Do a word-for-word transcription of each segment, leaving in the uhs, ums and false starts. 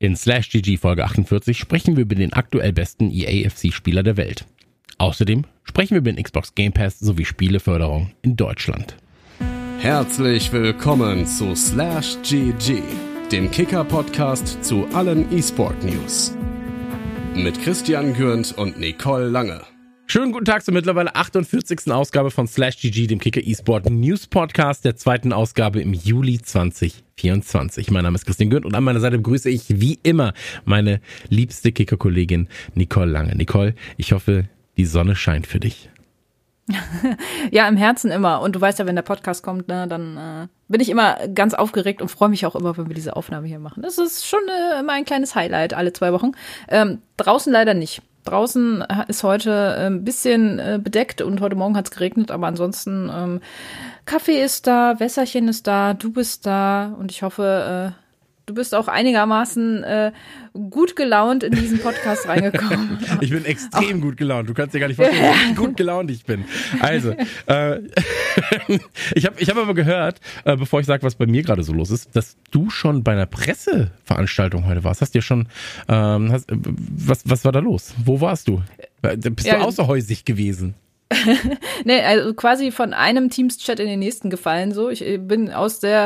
In Slash G G Folge achtundvierzig sprechen wir über den aktuell besten E A F C-Spieler der Welt. Außerdem sprechen wir über den Xbox Game Pass sowie Spieleförderung in Deutschland. Herzlich willkommen zu Slash G G, dem Kicker-Podcast zu allen E-Sport-News. Mit Christian Gürnt und Nicole Lange. Schönen guten Tag zur mittlerweile achtundvierzigsten Ausgabe von Slash G G, dem Kicker E-Sport News Podcast, der zweiten Ausgabe im Juli zwanzig vierundzwanzig. Mein Name ist Christian Gürnt und an meiner Seite begrüße ich wie immer meine liebste Kicker-Kollegin Nicole Lange. Nicole, ich hoffe, die Sonne scheint für dich. Ja, im Herzen immer. Und du weißt ja, wenn der Podcast kommt, ne, dann äh, bin ich immer ganz aufgeregt und freue mich auch immer, wenn wir diese Aufnahme hier machen. Das ist schon äh, immer ein kleines Highlight alle zwei Wochen. Ähm, draußen leider nicht. Draußen ist heute ein bisschen bedeckt und heute Morgen hat es geregnet, aber ansonsten ähm, Kaffee ist da, Wässerchen ist da, du bist da und ich hoffe, äh, du bist auch einigermaßen äh, gut gelaunt in diesen Podcast reingekommen. Ich bin extrem auch gut gelaunt. Du kannst dir gar nicht vorstellen, wie gut gelaunt ich bin. Also, äh, ich habe ich hab aber gehört, äh, bevor ich sage, was bei mir gerade so los ist, dass du schon bei einer Presseveranstaltung heute warst. Hast dir schon, ähm, hast, was, was war da los? Wo warst du? Bist ja, du außerhäusig gewesen? Nee, also quasi von einem Teams-Chat in den nächsten gefallen. So, ich bin aus der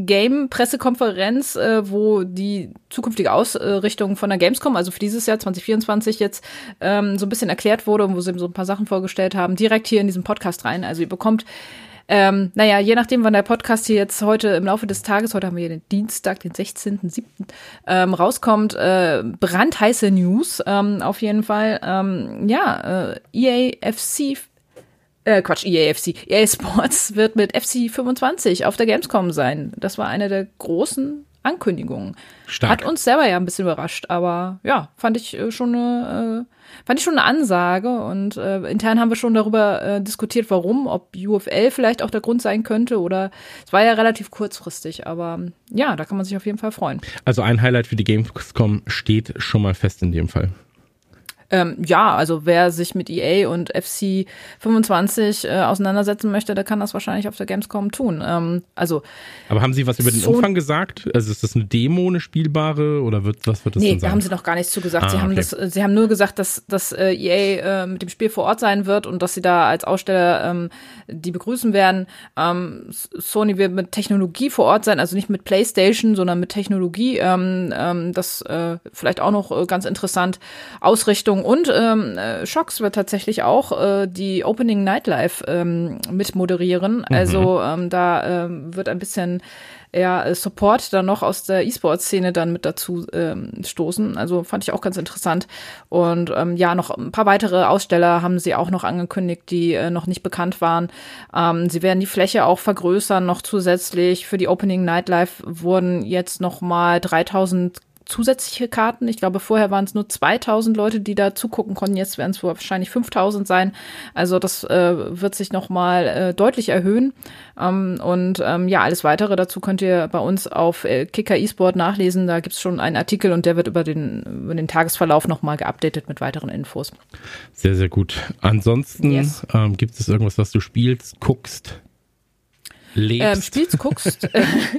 Game-Pressekonferenz, äh, wo die zukünftige Ausrichtung von der Gamescom, also für dieses Jahr zwanzig vierundzwanzig jetzt ähm, so ein bisschen erklärt wurde und wo sie so ein paar Sachen vorgestellt haben, direkt hier in diesen Podcast rein. Also ihr bekommt Ähm, naja, je nachdem, wann der Podcast hier jetzt heute im Laufe des Tages, heute haben wir den Dienstag, den sechzehnten siebten Ähm, rauskommt, äh, brandheiße News, ähm, auf jeden Fall. Ähm, ja, äh, E A F C, äh, Quatsch, E A F C, E A Sports wird mit F C fünfundzwanzig auf der Gamescom sein. Das war eine der großen Ankündigungen. Stark. Hat uns selber ja ein bisschen überrascht, aber ja, fand ich äh, schon eine, äh, fand ich schon eine Ansage und äh, intern haben wir schon darüber äh, diskutiert, warum, ob U F L vielleicht auch der Grund sein könnte oder es war ja relativ kurzfristig, aber ja, da kann man sich auf jeden Fall freuen. Also ein Highlight für die Gamescom steht schon mal fest in dem Fall. Ähm, ja, also wer sich mit E A und F C fünfundzwanzig äh, auseinandersetzen möchte, der kann das wahrscheinlich auf der Gamescom tun. Ähm, also, aber haben Sie was über den so Umfang gesagt? Also ist das eine Demo, eine spielbare oder wird, was wird das nee, denn sein? Nee, da haben sie noch gar nichts zu gesagt. Ah, sie haben okay. das, sie haben nur gesagt, dass, dass äh, E A äh, mit dem Spiel vor Ort sein wird und dass sie da als Aussteller ähm, die begrüßen werden. Ähm, Sony wird mit Technologie vor Ort sein, also nicht mit PlayStation, sondern mit Technologie. Ähm, ähm, das äh, vielleicht auch noch äh, ganz interessant. Ausrichtung und ähm, äh, Shocks wird tatsächlich auch äh, die Opening Nightlife ähm, mit moderieren. Mhm. Also ähm, da ähm, wird ein bisschen ja, Support dann noch aus der E-Sport-Szene dann mit dazu ähm, stoßen. Also fand ich auch ganz interessant. Und ähm, ja, noch ein paar weitere Aussteller haben sie auch noch angekündigt, die äh, noch nicht bekannt waren. Ähm, sie werden die Fläche auch vergrößern noch zusätzlich. Für die Opening Nightlife wurden jetzt noch mal dreitausend zusätzliche Karten. Ich glaube, vorher waren es nur zweitausend Leute, die da zugucken konnten. Jetzt werden es wahrscheinlich fünftausend sein. Also das äh, wird sich noch mal äh, deutlich erhöhen. Ähm, und ähm, ja, alles Weitere dazu könnt ihr bei uns auf äh, Kicker eSport nachlesen. Da gibt es schon einen Artikel und der wird über den, über den Tagesverlauf noch mal geupdatet mit weiteren Infos. Sehr, sehr gut. Ansonsten yes. ähm, gibt es irgendwas, was du spielst, guckst, lebst? Ähm, spielst, guckst.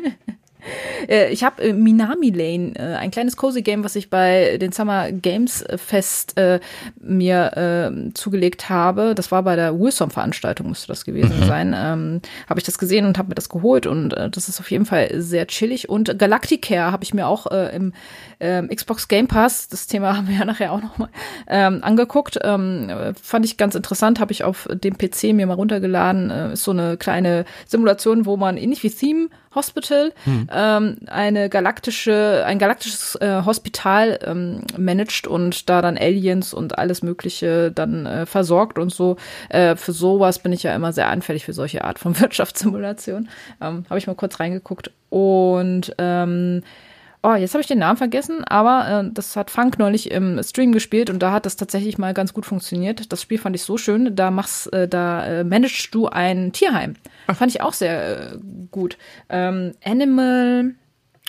Ich habe äh, Minami Lane, äh, ein kleines Cozy Game, was ich bei den Summer Games Fest äh, mir äh, zugelegt habe. Das war bei der Wilson-Veranstaltung, müsste das gewesen mhm. sein. Ähm, habe ich das gesehen und habe mir das geholt und äh, das ist auf jeden Fall sehr chillig. Und Galacticare habe ich mir auch äh, im äh, Xbox Game Pass, das Thema haben wir ja nachher auch nochmal ähm, angeguckt. Ähm, fand ich ganz interessant, habe ich auf dem P C mir mal runtergeladen. Äh, ist so eine kleine Simulation, wo man ähnlich wie Theme Hospital, hm. ähm, eine galaktische, ein galaktisches äh, Hospital ähm, managt und da dann Aliens und alles Mögliche dann äh, versorgt und so. Äh, für sowas bin ich ja immer sehr anfällig für solche Art von Wirtschaftssimulation. Ähm, habe ich mal kurz reingeguckt und ähm, oh, jetzt habe ich den Namen vergessen, aber äh, das hat Funk neulich im Stream gespielt und da hat das tatsächlich mal ganz gut funktioniert. Das Spiel fand ich so schön, da machst, äh, da äh, managst du ein Tierheim. Ach. Fand ich auch sehr äh, gut. Ähm, Animal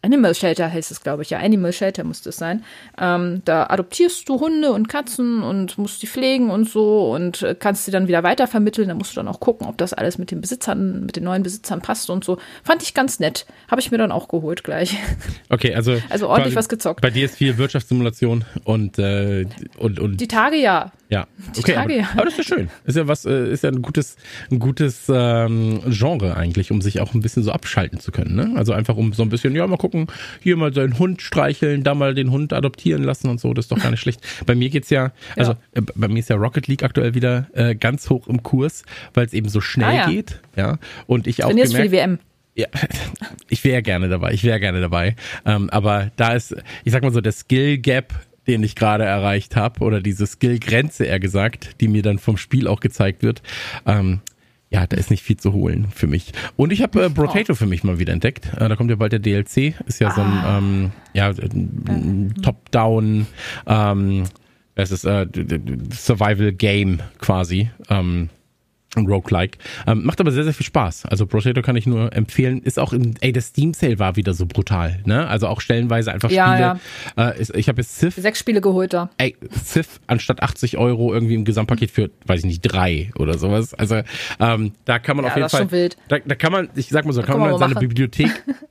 Animal Shelter heißt es, glaube ich, ja, Animal Shelter müsste es sein. Ähm, da adoptierst du Hunde und Katzen und musst die pflegen und so und äh, kannst sie dann wieder weitervermitteln. Da musst du dann auch gucken, ob das alles mit den Besitzern, mit den neuen Besitzern passt und so. Fand ich ganz nett. Habe ich mir dann auch geholt gleich. Okay, also, also ordentlich was gezockt. Bei dir ist viel Wirtschaftssimulation und, äh, und, und die Tage ja. Ja, Die okay, Tage, aber, ja. aber das ist ja schön. Ist ja was, äh, ist ja ein gutes, ein gutes ähm, Genre eigentlich, um sich auch ein bisschen so abschalten zu können. Ne? Also einfach um so ein bisschen, ja, mal gucken, hier mal seinen Hund streicheln, da mal den Hund adoptieren lassen und so. Das ist doch gar nicht schlecht. Bei mir geht's ja, also Ja. äh, bei mir ist ja Rocket League aktuell wieder äh, ganz hoch im Kurs, weil es eben so schnell Ah, ja. geht. Ja, und ich auch Trainierst gemerkt, für die W M. ja, ich wäre gerne dabei, ich wäre gerne dabei. Ähm, aber da ist, ich sag mal so, der Skill Gap, den ich gerade erreicht habe, oder diese Skill-Grenze eher gesagt, die mir dann vom Spiel auch gezeigt wird, ähm, ja, da ist nicht viel zu holen für mich. Und ich habe äh, Brotato für mich mal wieder entdeckt. Äh, da kommt ja bald der D L C, ist ja ah. so ein ähm, ja, ein Top-Down ähm, es ist äh, Survival-Game quasi. Ähm, ein Roguelike. Ähm, macht aber sehr, sehr viel Spaß. Also Brotato kann ich nur empfehlen. Ist auch im, ey, der Steam Sale war wieder so brutal, ne? Also auch stellenweise einfach ja, Spiele. Ja. Äh, ist, ich habe jetzt Civ. Sechs Spiele geholt da. Ey, Civ anstatt achtzig Euro irgendwie im Gesamtpaket für, weiß ich nicht, drei oder sowas. Also ähm, da kann man ja, auf jeden das Fall. Ist schon wild. Da, da kann man, ich sag mal so, da kann kann man man seine machen. Bibliothek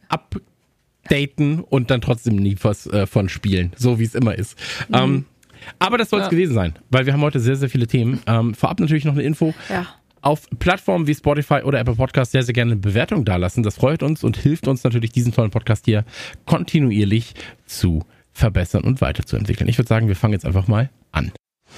updaten und dann trotzdem nie was äh, von spielen. So wie es immer ist. Mhm. Ähm, aber das soll es ja. gewesen sein, weil wir haben heute sehr, sehr viele Themen. Ähm, vorab natürlich noch eine Info. Ja. Auf Plattformen wie Spotify oder Apple Podcast sehr, sehr gerne eine Bewertung dalassen. Das freut uns und hilft uns natürlich, diesen tollen Podcast hier kontinuierlich zu verbessern und weiterzuentwickeln. Ich würde sagen, wir fangen jetzt einfach mal an.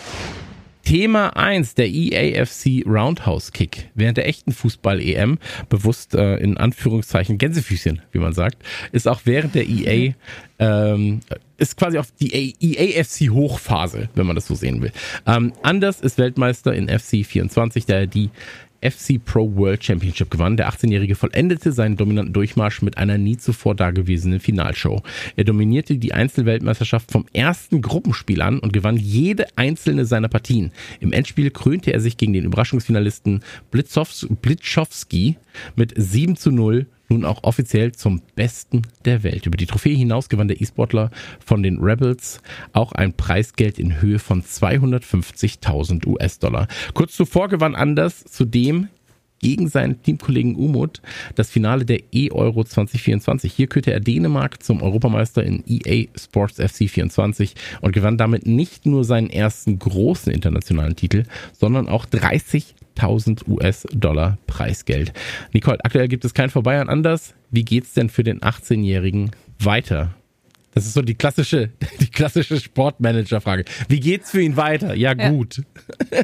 Thema eins, der E A F C Roundhouse Kick. Während der echten Fußball-E M, bewusst äh, in Anführungszeichen Gänsefüßchen, wie man sagt, ist auch während der E A, ähm, ist quasi auf die E A F C Hochphase, wenn man das so sehen will. Ähm, Anders ist Weltmeister in F C vierundzwanzig, der die F C Pro World Championship gewann. Der achtzehnjährige vollendete seinen dominanten Durchmarsch mit einer nie zuvor dagewesenen Finalshow. Er dominierte die Einzelweltmeisterschaft vom ersten Gruppenspiel an und gewann jede einzelne seiner Partien. Im Endspiel krönte er sich gegen den Überraschungsfinalisten Blitzschowski mit sieben zu null nun auch offiziell zum Besten der Welt. Über die Trophäe hinaus gewann der E-Sportler von den Rebels auch ein Preisgeld in Höhe von zweihundertfünfzigtausend US-Dollar. Kurz zuvor gewann Anders zudem gegen seinen Teamkollegen Umut das Finale der E-Euro zwanzig vierundzwanzig. Hier kürte er Dänemark zum Europameister in E A Sports F C vierundzwanzig und gewann damit nicht nur seinen ersten großen internationalen Titel, sondern auch dreißigtausend US-Dollar Preisgeld. Nicole, aktuell gibt es kein Vorbei an Anders. Wie geht's denn für den achtzehnjährigen weiter? Das ist so die klassische, die klassische Sportmanager-Frage. Wie geht's für ihn weiter? Ja, gut. Ja.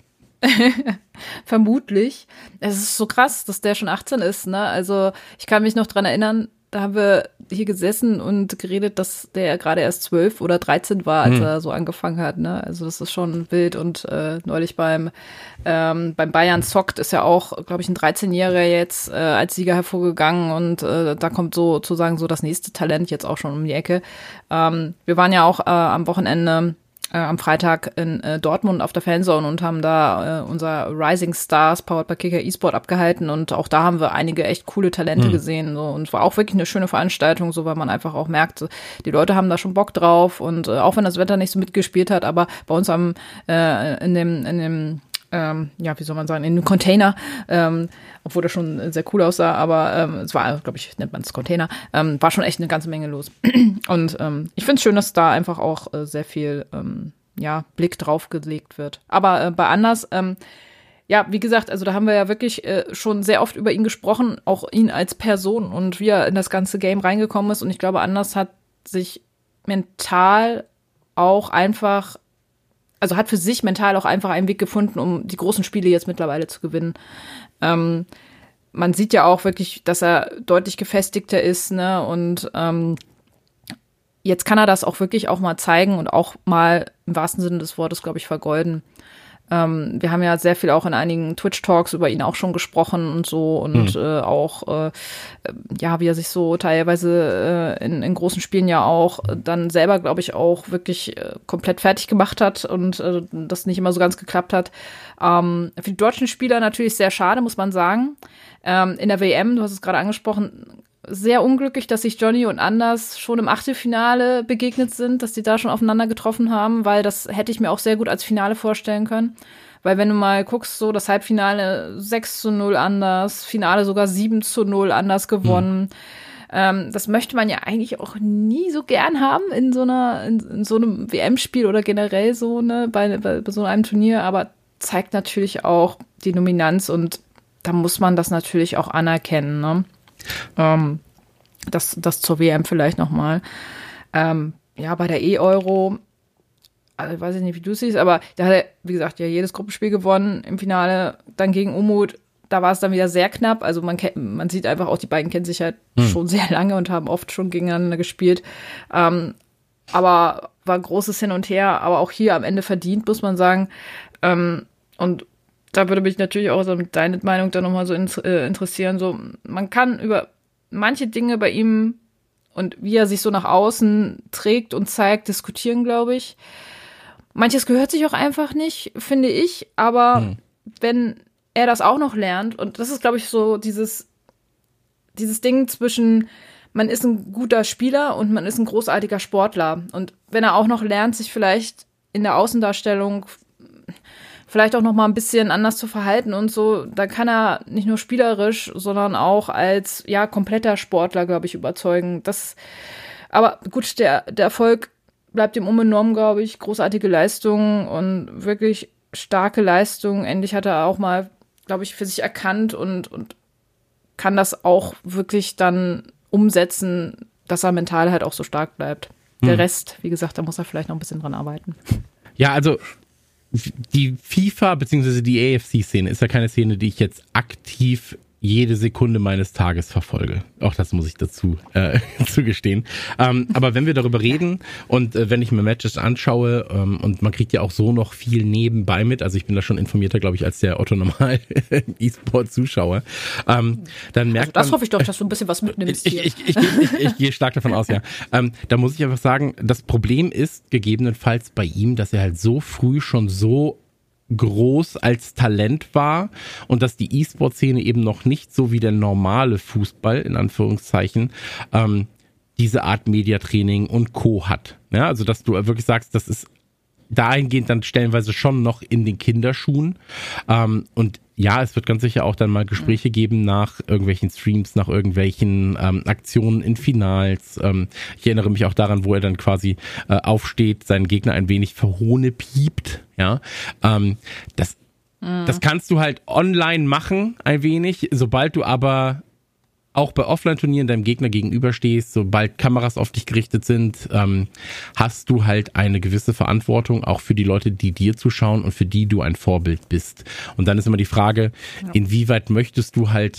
Vermutlich. Es ist so krass, dass der schon achtzehn ist, ne? Also ich kann mich noch dran erinnern, da haben wir hier gesessen und geredet, dass der gerade erst zwölf oder dreizehn war, als hm. er so angefangen hat, ne? Also das ist schon wild und äh, neulich beim ähm, beim Bayern zockt ist ja auch, glaube ich, ein dreizehnjähriger jetzt äh, als Sieger hervorgegangen und äh, da kommt so sozusagen so das nächste Talent jetzt auch schon um die Ecke. Ähm, wir waren ja auch äh, am Wochenende Äh, am Freitag in äh, Dortmund auf der Fanzone und haben da äh, unser Rising Stars Powered by Kicker eSport abgehalten und auch da haben wir einige echt coole Talente mhm. gesehen so. Und es war auch wirklich eine schöne Veranstaltung, so weil man einfach auch merkt, die Leute haben da schon Bock drauf und äh, auch wenn das Wetter nicht so mitgespielt hat, aber bei uns am äh, in dem in dem Ähm, ja, wie soll man sagen, in einem Container, ähm, obwohl das schon sehr cool aussah, aber ähm, es war, glaube ich, nennt man es Container, ähm, war schon echt eine ganze Menge los. Und ähm, ich finde es schön, dass da einfach auch äh, sehr viel ähm, ja, Blick drauf gelegt wird. Aber äh, bei Anders, ähm, ja, wie gesagt, also da haben wir ja wirklich äh, schon sehr oft über ihn gesprochen, auch ihn als Person und wie er in das ganze Game reingekommen ist. Und ich glaube, Anders hat sich mental auch einfach also hat für sich mental auch einfach einen Weg gefunden, um die großen Spiele jetzt mittlerweile zu gewinnen. Ähm, man sieht ja auch wirklich, dass er deutlich gefestigter ist, ne? Und ähm, jetzt kann er das auch wirklich auch mal zeigen und auch mal im wahrsten Sinne des Wortes, glaube ich, vergeuden. Ähm, wir haben ja sehr viel auch in einigen Twitch-Talks über ihn auch schon gesprochen und so und mhm. äh, auch, äh, ja, wie er sich so teilweise äh, in, in großen Spielen ja auch dann selber, glaube ich, auch wirklich äh, komplett fertig gemacht hat und äh, das nicht immer so ganz geklappt hat. Ähm, für die deutschen Spieler natürlich sehr schade, muss man sagen. Ähm, in der W M, du hast es gerade angesprochen, sehr unglücklich, dass sich Johnny und Anders schon im Achtelfinale begegnet sind, dass die da schon aufeinander getroffen haben, weil das hätte ich mir auch sehr gut als Finale vorstellen können. Weil wenn du mal guckst, so das Halbfinale sechs zu null Anders, Finale sogar sieben zu null Anders gewonnen. Mhm. Ähm, das möchte man ja eigentlich auch nie so gern haben in so einer, in, in so einem W M-Spiel oder generell so, ne, bei, bei, bei so einem Turnier, aber zeigt natürlich auch die Dominanz und da muss man das natürlich auch anerkennen, ne? Ähm, das, das zur W M vielleicht nochmal. Ähm, ja, bei der E-Euro, also ich weiß nicht, wie du es siehst, aber da hat er, wie gesagt, ja jedes Gruppenspiel gewonnen im Finale, dann gegen Umut, da war es dann wieder sehr knapp, also man kennt, man sieht einfach auch, die beiden kennen sich halt hm. schon sehr lange und haben oft schon gegeneinander gespielt, ähm, aber war ein großes Hin und Her, aber auch hier am Ende verdient, muss man sagen, ähm, und da würde mich natürlich auch so mit deiner Meinung dann nochmal so in, äh, interessieren, so, man kann über manche Dinge bei ihm und wie er sich so nach außen trägt und zeigt, diskutieren, glaube ich. Manches gehört sich auch einfach nicht, finde ich, aber hm. wenn er das auch noch lernt, und das ist, glaube ich, so dieses, dieses Ding zwischen, man ist ein guter Spieler und man ist ein großartiger Sportler. Und wenn er auch noch lernt, sich vielleicht in der Außendarstellung vielleicht auch noch mal ein bisschen anders zu verhalten und so, dann kann er nicht nur spielerisch, sondern auch als, ja, kompletter Sportler, glaube ich, überzeugen. Das, aber gut, der, der Erfolg bleibt ihm unbenommen, glaube ich. Großartige Leistungen und wirklich starke Leistungen. Endlich hat er auch mal, glaube ich, für sich erkannt und, und kann das auch wirklich dann umsetzen, dass er mental halt auch so stark bleibt. Der hm. Rest, wie gesagt, da muss er vielleicht noch ein bisschen dran arbeiten. Ja, also die FIFA bzw. die A F C-Szene ist ja keine Szene, die ich jetzt aktiv jede Sekunde meines Tages verfolge. Auch das muss ich dazu äh, zugestehen. Ähm, aber wenn wir darüber reden und äh, wenn ich mir Matches anschaue ähm, und man kriegt ja auch so noch viel nebenbei mit, also ich bin da schon informierter, glaube ich, als der Otto Normal E-Sport-Zuschauer, ähm, dann merkt also das man, hoffe ich doch, dass du ein bisschen was mitnimmst hier. Ich, ich, ich, ich, ich, ich gehe stark davon aus, ja. Ähm, da muss ich einfach sagen, das Problem ist gegebenenfalls bei ihm, dass er halt so früh schon so groß als Talent war und dass die E-Sport-Szene eben noch nicht so wie der normale Fußball, in Anführungszeichen, ähm, diese Art Mediatraining und Co. hat. Ja, also dass du wirklich sagst, das ist dahingehend dann stellenweise schon noch in den Kinderschuhen. Ähm, und ja, es wird ganz sicher auch dann mal Gespräche geben nach irgendwelchen Streams, nach irgendwelchen ähm, Aktionen in Finals. Ähm, ich erinnere mich auch daran, wo er dann quasi äh, aufsteht, seinen Gegner ein wenig verhohne piept. Ja, ähm, das, mhm. das kannst du halt online machen, ein wenig. Sobald du aber auch bei Offline-Turnieren deinem Gegner gegenüberstehst, sobald Kameras auf dich gerichtet sind, ähm, hast du halt eine gewisse Verantwortung, auch für die Leute, die dir zuschauen und für die du ein Vorbild bist. Und dann ist immer die Frage, ja. inwieweit möchtest du halt,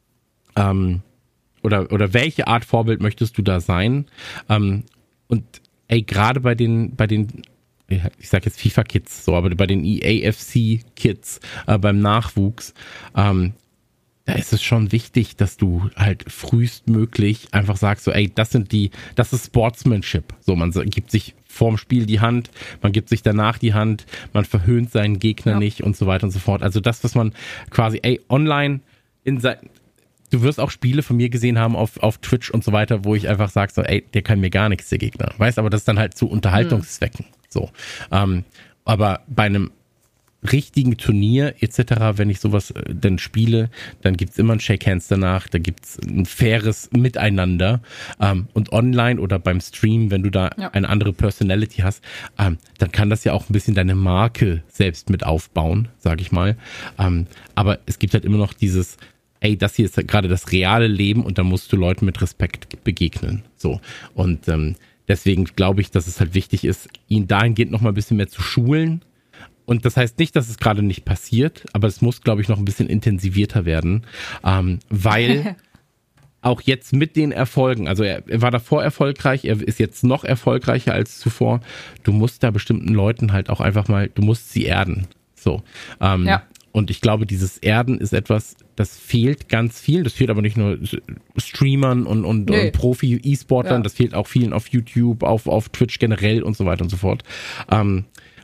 ähm, oder, oder welche Art Vorbild möchtest du da sein? Ähm, und ey, gerade bei den, bei den, ich sag jetzt FIFA-Kids, so, aber bei den E A F C-Kids, äh, beim Nachwuchs, ähm, da ist es schon wichtig, dass du halt frühestmöglich einfach sagst, so, ey, das sind die, das ist Sportsmanship. So, man gibt sich vorm Spiel die Hand, man gibt sich danach die Hand, man verhöhnt seinen Gegner ja. nicht und so weiter und so fort. Also das, was man quasi, ey, online in sein, du wirst auch Spiele von mir gesehen haben auf, auf Twitch und so weiter, wo ich einfach sage, so, ey, der kann mir gar nichts, der Gegner. Weißt, aber das ist dann halt zu Unterhaltungszwecken. Mhm. So, ähm, aber bei einem richtigen Turnier et cetera, wenn ich sowas äh, dann spiele, dann gibt's immer ein Shake Hands danach, da gibt's ein faires Miteinander ähm, und online oder beim Stream, wenn du da ja. eine andere Personality hast, ähm, dann kann das ja auch ein bisschen deine Marke selbst mit aufbauen, sag ich mal. Ähm, aber es gibt halt immer noch dieses, ey, das hier ist halt gerade das reale Leben und da musst du Leuten mit Respekt begegnen. So. Und ähm, deswegen glaube ich, dass es halt wichtig ist, ihn dahingehend noch mal ein bisschen mehr zu schulen. Und das heißt nicht, dass es gerade nicht passiert, aber es muss, glaube ich, noch ein bisschen intensivierter werden, ähm, weil auch jetzt mit den Erfolgen, also er, er war davor erfolgreich, er ist jetzt noch erfolgreicher als zuvor, du musst da bestimmten Leuten halt auch einfach mal, du musst sie erden. So. Ähm, ja. Und ich glaube, dieses Erden ist etwas, das fehlt ganz vielen. Das fehlt aber nicht nur Streamern und, und, nee. und Profi-E-Sportlern, ja. das fehlt auch vielen auf YouTube, auf, auf Twitch generell und so weiter und so fort. Ähm,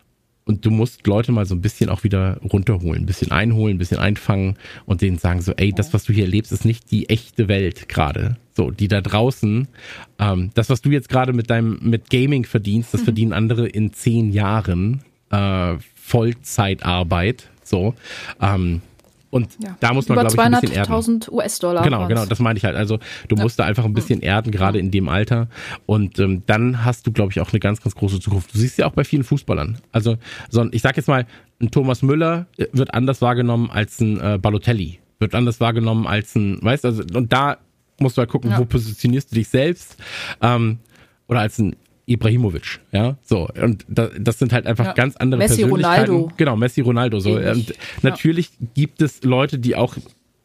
und du musst Leute mal so ein bisschen auch wieder runterholen, ein bisschen einholen, ein bisschen einfangen und denen sagen so, ey, das, was du hier erlebst, ist nicht die echte Welt gerade. So, die da draußen, ähm, das, was du jetzt gerade mit deinem, mit Gaming verdienst, das mhm. verdienen andere in zehn Jahren äh, Vollzeitarbeit. So, ähm, und ja. da muss man, glaube ich, ein bisschen erden. zweihunderttausend U S-Dollar. Genau, genau, das meine ich halt. Also du ja. musst da einfach ein bisschen erden, gerade in dem Alter. Und ähm, dann hast du, glaube ich, auch eine ganz, ganz große Zukunft. Du siehst ja auch bei vielen Fußballern. Also so, ich sag jetzt mal, ein Thomas Müller wird anders wahrgenommen als ein äh, Balotelli. Wird anders wahrgenommen als ein, weißt du, also, und da musst du halt gucken, ja. wo positionierst du dich selbst. Ähm, oder als ein Ibrahimovic, ja, so, und da, das sind halt einfach ja. ganz andere Messi, Persönlichkeiten. Ronaldo. Genau, Messi, Ronaldo, so. Und ja. natürlich gibt es Leute, die auch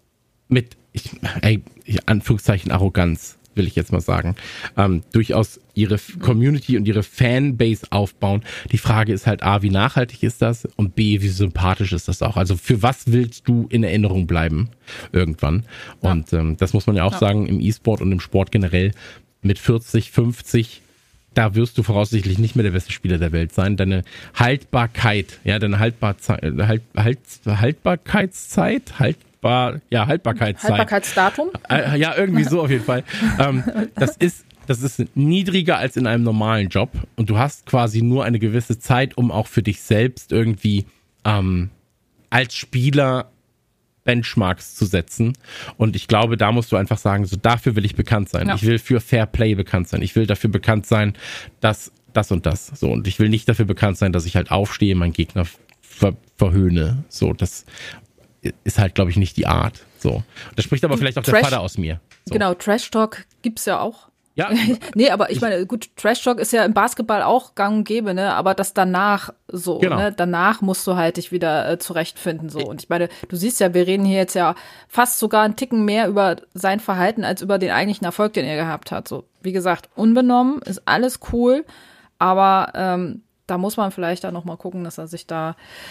mit, ich, ey, Anführungszeichen Arroganz, will ich jetzt mal sagen, ähm, durchaus ihre Community und ihre Fanbase aufbauen. Die Frage ist halt A, wie nachhaltig ist das? Und B, wie sympathisch ist das auch? Also für was willst du in Erinnerung bleiben irgendwann? Ja. Und ähm, das muss man ja auch ja. sagen, im E-Sport und im Sport generell mit vierzig, fünfzig, da wirst du voraussichtlich nicht mehr der beste Spieler der Welt sein. Deine Haltbarkeit, ja, deine Haltbarzei- halt, halt, Haltbarkeitszeit, haltbar, ja, Haltbarkeitszeit. Haltbarkeitsdatum? Äh, ja, irgendwie so auf jeden Fall. ähm, das ist, das ist niedriger als in einem normalen Job und du hast quasi nur eine gewisse Zeit, um auch für dich selbst irgendwie ähm, als Spieler Benchmarks zu setzen. Und ich glaube, da musst du einfach sagen, so dafür will ich bekannt sein. Ja. Ich will für Fair Play bekannt sein. Ich will dafür bekannt sein, dass das und das. So, und ich will nicht dafür bekannt sein, dass ich halt aufstehe, meinen Gegner ver- verhöhne. So, das ist halt, glaube ich, nicht die Art. So. Das spricht aber vielleicht auch Trash, der Vater aus mir. So. Genau, Trash Talk gibt's ja auch. Ja. Nee, aber ich meine, gut, Trash Talk ist ja im Basketball auch gang und gäbe, ne? Aber das danach so, genau. ne? Danach musst du halt dich wieder äh, zurechtfinden, so. Und ich meine, du siehst ja, wir reden hier jetzt ja fast sogar einen Ticken mehr über sein Verhalten als über den eigentlichen Erfolg, den er gehabt hat. So, wie gesagt, unbenommen, ist alles cool, aber ähm, da muss man vielleicht dann noch mal gucken, dass er sich da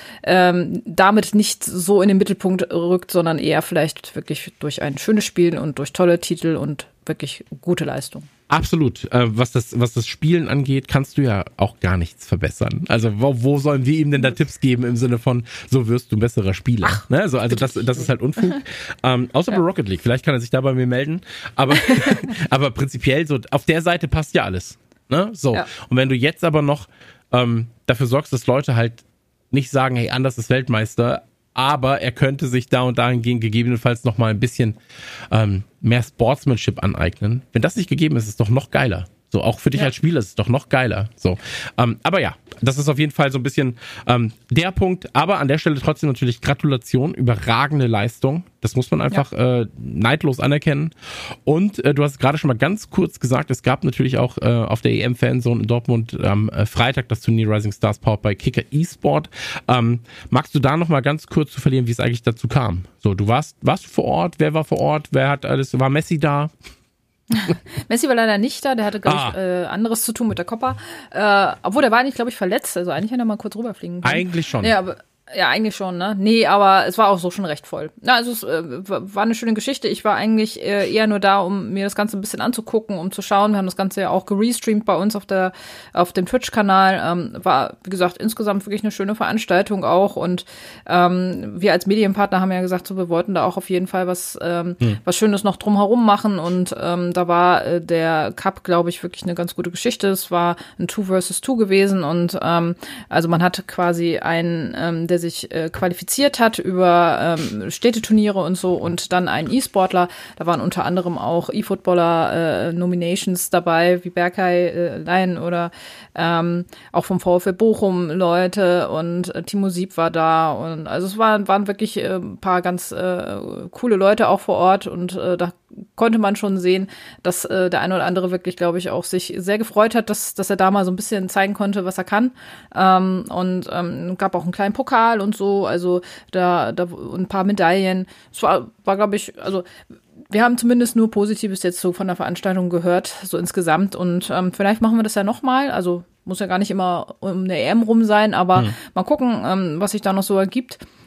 ähm, damit nicht so in den Mittelpunkt rückt, sondern eher vielleicht wirklich durch ein schönes Spiel und durch tolle Titel und wirklich gute Leistung. Absolut. Äh, was das, was das Spielen angeht, kannst du ja auch gar nichts verbessern. Also wo, wo sollen wir ihm denn da Tipps geben im Sinne von, so wirst du ein besserer Spieler? Ach, ne? so, also das, das ist halt Unfug. ähm, außer ja. bei Rocket League. Vielleicht kann er sich da bei mir melden. Aber, aber prinzipiell so, auf der Seite passt ja alles. Ne? So. Ja. Und wenn du jetzt aber noch ähm, dafür sorgst, dass Leute halt nicht sagen, hey, Anders ist Weltmeister, aber er könnte sich da und dahingehend gegebenenfalls noch mal ein bisschen ähm, mehr Sportsmanship aneignen. Wenn das nicht gegeben ist, ist es doch noch geiler. So, auch für dich ja. als Spieler ist es doch noch geiler. So, ähm, aber ja, das ist auf jeden Fall so ein bisschen ähm, der Punkt. Aber an der Stelle trotzdem natürlich Gratulation, überragende Leistung. Das muss man einfach ja. äh, neidlos anerkennen. Und äh, du hast gerade schon mal ganz kurz gesagt, es gab natürlich auch äh, auf der E M-Fanzone in Dortmund am äh, Freitag das Turnier Rising Stars powered by Kicker eSport. Ähm, magst du da noch mal ganz kurz zu verlieren, wie es eigentlich dazu kam? So, du warst, warst du vor Ort? Wer war vor Ort? Wer hat alles? War Messi da? Messi war leider nicht da, der hatte, glaube ah. ich, äh, anderes zu tun mit der Copa. Äh, obwohl, der war eigentlich, glaube ich, verletzt. Also eigentlich hätte er mal kurz rüberfliegen können. Eigentlich schon. Ja, aber Ja, eigentlich schon, ne? Nee, aber es war auch so schon recht voll. Ja, also es äh, war eine schöne Geschichte. Ich war eigentlich äh, eher nur da, um mir das Ganze ein bisschen anzugucken, um zu schauen. Wir haben das Ganze ja auch gerestreamt bei uns auf der auf dem Twitch-Kanal. Ähm, war, wie gesagt, insgesamt wirklich eine schöne Veranstaltung auch. Und ähm, wir als Medienpartner haben ja gesagt, so wir wollten da auch auf jeden Fall was ähm, hm. was Schönes noch drumherum machen. Und ähm, da war äh, der Cup, glaube ich, wirklich eine ganz gute Geschichte. Es war ein Two versus Two gewesen. Und ähm, also man hatte quasi einen, ähm, der sich äh, qualifiziert hat über ähm, Städteturniere und so und dann ein E-Sportler. Da waren unter anderem auch E-Footballer äh, Nominations dabei, wie Berkay äh, Lein oder ähm, auch vom VfL Bochum Leute und äh, Timo Sieb war da und also es waren, waren wirklich äh, ein paar ganz äh, coole Leute auch vor Ort und äh, da konnte man schon sehen, dass äh, der eine oder andere wirklich, glaube ich, auch sich sehr gefreut hat, dass, dass er da mal so ein bisschen zeigen konnte, was er kann. Ähm, und ähm, gab auch einen kleinen Pokal und so, also da, da ein paar Medaillen. Es war, war glaube ich, also wir haben zumindest nur Positives jetzt so von der Veranstaltung gehört, so insgesamt. Und ähm, vielleicht machen wir das ja nochmal. Also muss ja gar nicht immer um eine E M rum sein, aber hm. mal gucken, ähm, was sich da noch so ergibt.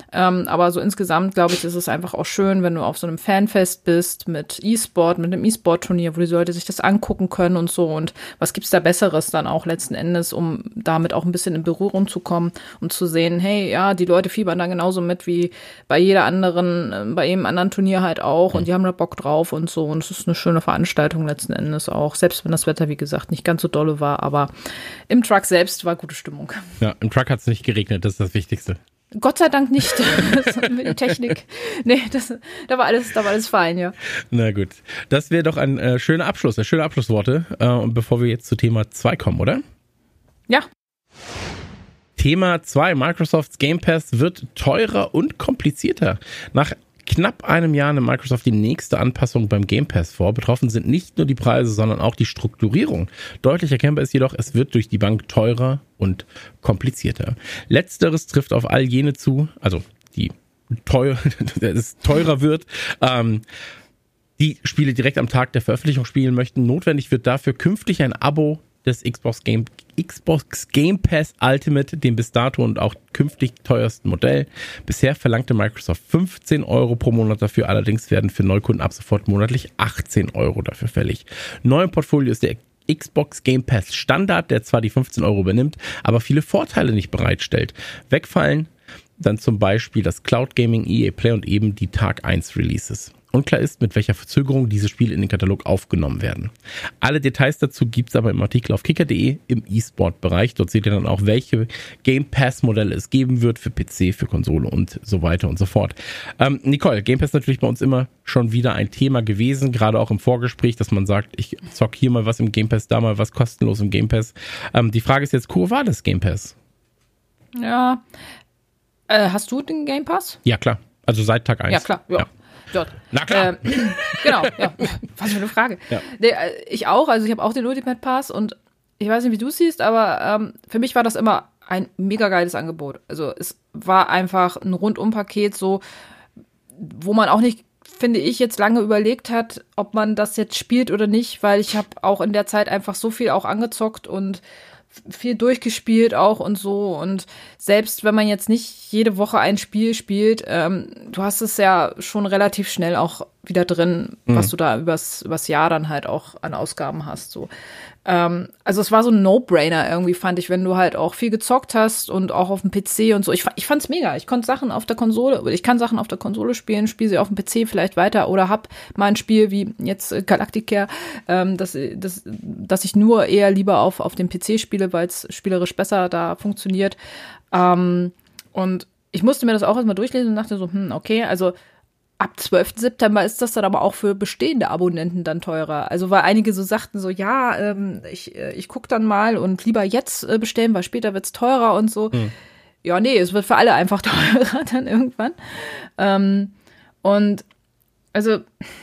Ähm, aber so insgesamt, glaube ich, ist es einfach auch schön, wenn du auf so einem Fanfest bist mit E-Sport, mit einem E-Sport-Turnier, wo die Leute sich das angucken können und so. Und was gibt's da Besseres dann auch letzten Endes, um damit auch ein bisschen in Berührung zu kommen und zu sehen, hey, ja, die Leute fiebern da genauso mit wie bei jeder anderen, bei jedem anderen Turnier halt auch. Und die haben da Bock drauf und so. Und es ist eine schöne Veranstaltung letzten Endes auch. Selbst wenn das Wetter, wie gesagt, nicht ganz so dolle war. Aber im Truck selbst war gute Stimmung. Ja, im Truck hat es nicht geregnet, das ist das Wichtigste. Gott sei Dank nicht. Die Technik. Nee, das, da war alles, da war alles fein, ja. Na gut. Das wäre doch ein äh, schöner Abschluss, äh, schöne Abschlussworte, äh, bevor wir jetzt zu Thema zwei kommen, oder? Ja. Thema zwei. Microsofts Game Pass wird teurer und komplizierter. Nach knapp einem Jahr nimmt Microsoft die nächste Anpassung beim Game Pass vor. Betroffen sind nicht nur die Preise, sondern auch die Strukturierung. Deutlich erkennbar ist jedoch, es wird durch die Bank teurer und komplizierter. Letzteres trifft auf all jene zu, also die teuer, es teurer wird, ähm, die Spiele direkt am Tag der Veröffentlichung spielen möchten. Notwendig wird dafür künftig ein Abo des Xbox Game, Xbox Game Pass Ultimate, dem bis dato und auch künftig teuersten Modell. Bisher verlangte Microsoft fünfzehn Euro pro Monat dafür, allerdings werden für Neukunden ab sofort monatlich achtzehn Euro dafür fällig. Neu im Portfolio ist der Xbox Game Pass Standard, der zwar die fünfzehn Euro übernimmt, aber viele Vorteile nicht bereitstellt. Wegfallen dann zum Beispiel das Cloud Gaming, E A Play und eben die Tag eins Releases. Unklar ist, mit welcher Verzögerung diese Spiele in den Katalog aufgenommen werden. Alle Details dazu gibt's aber im Artikel auf kicker punkt de im E-Sport-Bereich. Dort seht ihr dann auch, welche Game Pass-Modelle es geben wird für P C, für Konsole und so weiter und so fort. Ähm, Nicole, Game Pass natürlich bei uns immer schon wieder ein Thema gewesen, gerade auch im Vorgespräch, dass man sagt, ich zock hier mal was im Game Pass, da mal was kostenlos im Game Pass. Ähm, die Frage ist jetzt, Kur war das Game Pass? Ja. Äh, hast du den Game Pass? Ja, klar. Also seit Tag eins. Ja, klar. Ja. ja. Dort. Na klar. Ähm, genau, ja. Was für eine Frage. Ja. Nee, ich auch, also ich habe auch den Ultimate Pass und ich weiß nicht, wie du es siehst, aber ähm, für mich war das immer ein mega geiles Angebot. Also es war einfach ein Rundum-Paket so, wo man auch nicht, finde ich, jetzt lange überlegt hat, ob man das jetzt spielt oder nicht, weil ich habe auch in der Zeit einfach so viel auch angezockt und viel durchgespielt auch und so. Und selbst wenn man jetzt nicht jede Woche ein Spiel spielt, ähm, du hast es ja schon relativ schnell auch wieder drin, mhm. was du da übers, übers Jahr dann halt auch an Ausgaben hast. So. Ähm, also es war so ein No-Brainer irgendwie, fand ich, wenn du halt auch viel gezockt hast und auch auf dem P C und so. Ich, ich fand's mega. Ich konnte Sachen auf der Konsole, ich kann Sachen auf der Konsole spielen, spiele sie auf dem P C vielleicht weiter oder hab mal ein Spiel wie jetzt Galactica, ähm, das, das, das ich nur eher lieber auf, auf dem P C spiele, weil es spielerisch besser da funktioniert. Ähm, und ich musste mir das auch erstmal durchlesen und dachte so, hm, okay, also ab zwölften September ist das dann aber auch für bestehende Abonnenten dann teurer. Also weil einige so sagten so, ja, ähm, ich, ich guck dann mal und lieber jetzt äh, bestellen, weil später wird's teurer und so. Hm. Ja, nee, es wird für alle einfach teurer dann irgendwann. Ähm, und also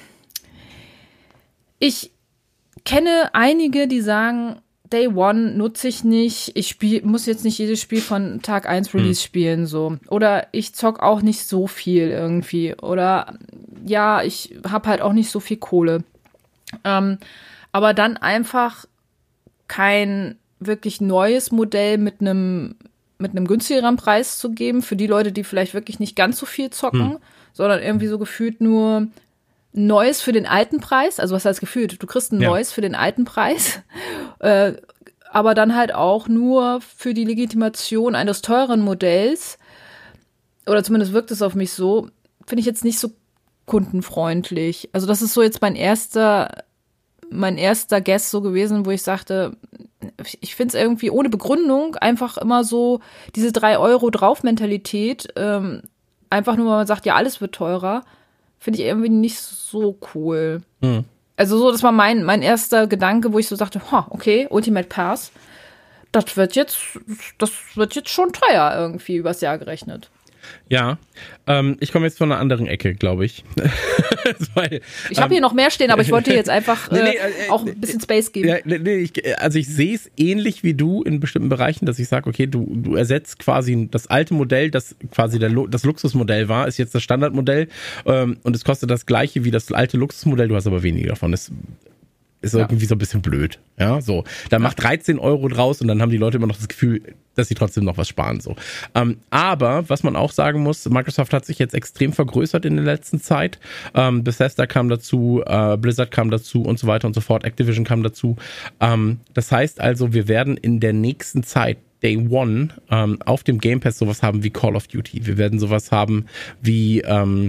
ich kenne einige, die sagen, Day One nutze ich nicht, ich spiel, muss jetzt nicht jedes Spiel von Tag eins Release hm. spielen, so. Oder ich zock auch nicht so viel irgendwie. Oder ja, ich habe halt auch nicht so viel Kohle. Ähm, aber dann einfach kein wirklich neues Modell mit einem mit einem günstigeren Preis zu geben für die Leute, die vielleicht wirklich nicht ganz so viel zocken, hm. sondern irgendwie so gefühlt nur Neues für den alten Preis, also was heißt gefühlt? Du kriegst ein ja. Neues für den alten Preis, äh, aber dann halt auch nur für die Legitimation eines teuren Modells, oder zumindest wirkt es auf mich so, finde ich jetzt nicht so kundenfreundlich. Also das ist so jetzt mein erster, mein erster Guess so gewesen, wo ich sagte, ich finde es irgendwie ohne Begründung einfach immer so diese drei Euro drauf Mentalität, ähm, einfach nur, weil man sagt, ja, alles wird teurer. Finde ich irgendwie nicht so cool. Mhm. Also so, das war mein, mein erster Gedanke, wo ich so sagte, ha, okay, Ultimate Pass, das wird jetzt, das wird jetzt schon teuer irgendwie übers Jahr gerechnet. Ja, ähm, ich komme jetzt von einer anderen Ecke, glaube ich. Weil, ich habe ähm, hier noch mehr stehen, aber ich wollte jetzt einfach äh, nee, nee, äh, auch ein bisschen Space geben. Ja, nee, ich, also ich sehe es ähnlich wie du in bestimmten Bereichen, dass ich sage, okay, du, du ersetzt quasi das alte Modell, das quasi der, das Luxusmodell war, ist jetzt das Standardmodell ähm, und es kostet das gleiche wie das alte Luxusmodell, du hast aber weniger davon. Es ist irgendwie ja. so ein bisschen blöd. Ja, so. Dann ja. macht dreizehn Euro draus und dann haben die Leute immer noch das Gefühl, dass sie trotzdem noch was sparen. So. Ähm, aber, was man auch sagen muss, Microsoft hat sich jetzt extrem vergrößert in der letzten Zeit. Ähm, Bethesda kam dazu, äh, Blizzard kam dazu und so weiter und so fort. Activision kam dazu. Ähm, das heißt also, wir werden in der nächsten Zeit Day One ähm, auf dem Game Pass sowas haben wie Call of Duty. Wir werden sowas haben wie ähm,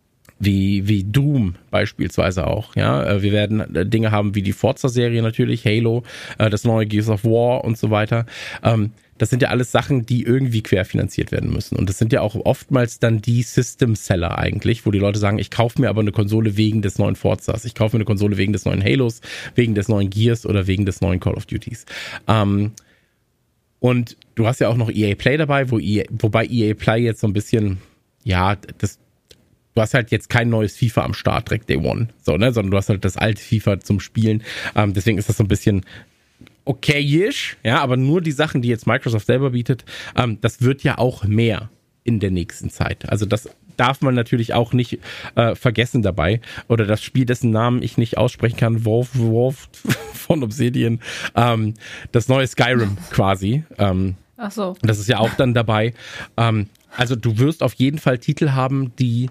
wie wie Doom beispielsweise auch. Ja, wir werden Dinge haben wie die Forza-Serie natürlich, Halo, äh, das neue Gears of War und so weiter. Ähm, das sind ja alles Sachen, die irgendwie querfinanziert werden müssen. Und das sind ja auch oftmals dann die System-Seller eigentlich, wo die Leute sagen, ich kaufe mir aber eine Konsole wegen des neuen Forzas, ich kaufe mir eine Konsole wegen des neuen Halos, wegen des neuen Gears oder wegen des neuen Call of Duties. Ähm, Und du hast ja auch noch E A Play dabei, wo E A, wobei E A Play jetzt so ein bisschen, ja, das, du hast halt jetzt kein neues FIFA am Start direkt Day One, so, ne, sondern du hast halt das alte FIFA zum Spielen. Ähm, deswegen ist das so ein bisschen okayisch, ja, aber nur die Sachen, die jetzt Microsoft selber bietet, ähm, das wird ja auch mehr in der nächsten Zeit. Also das darf man natürlich auch nicht äh, vergessen dabei. Oder das Spiel, dessen Namen ich nicht aussprechen kann, Wolf, Wolf von Obsidian, ähm, das neue Skyrim quasi. Ähm, Ach so. Das ist ja auch dann dabei. Ähm, also du wirst auf jeden Fall Titel haben, die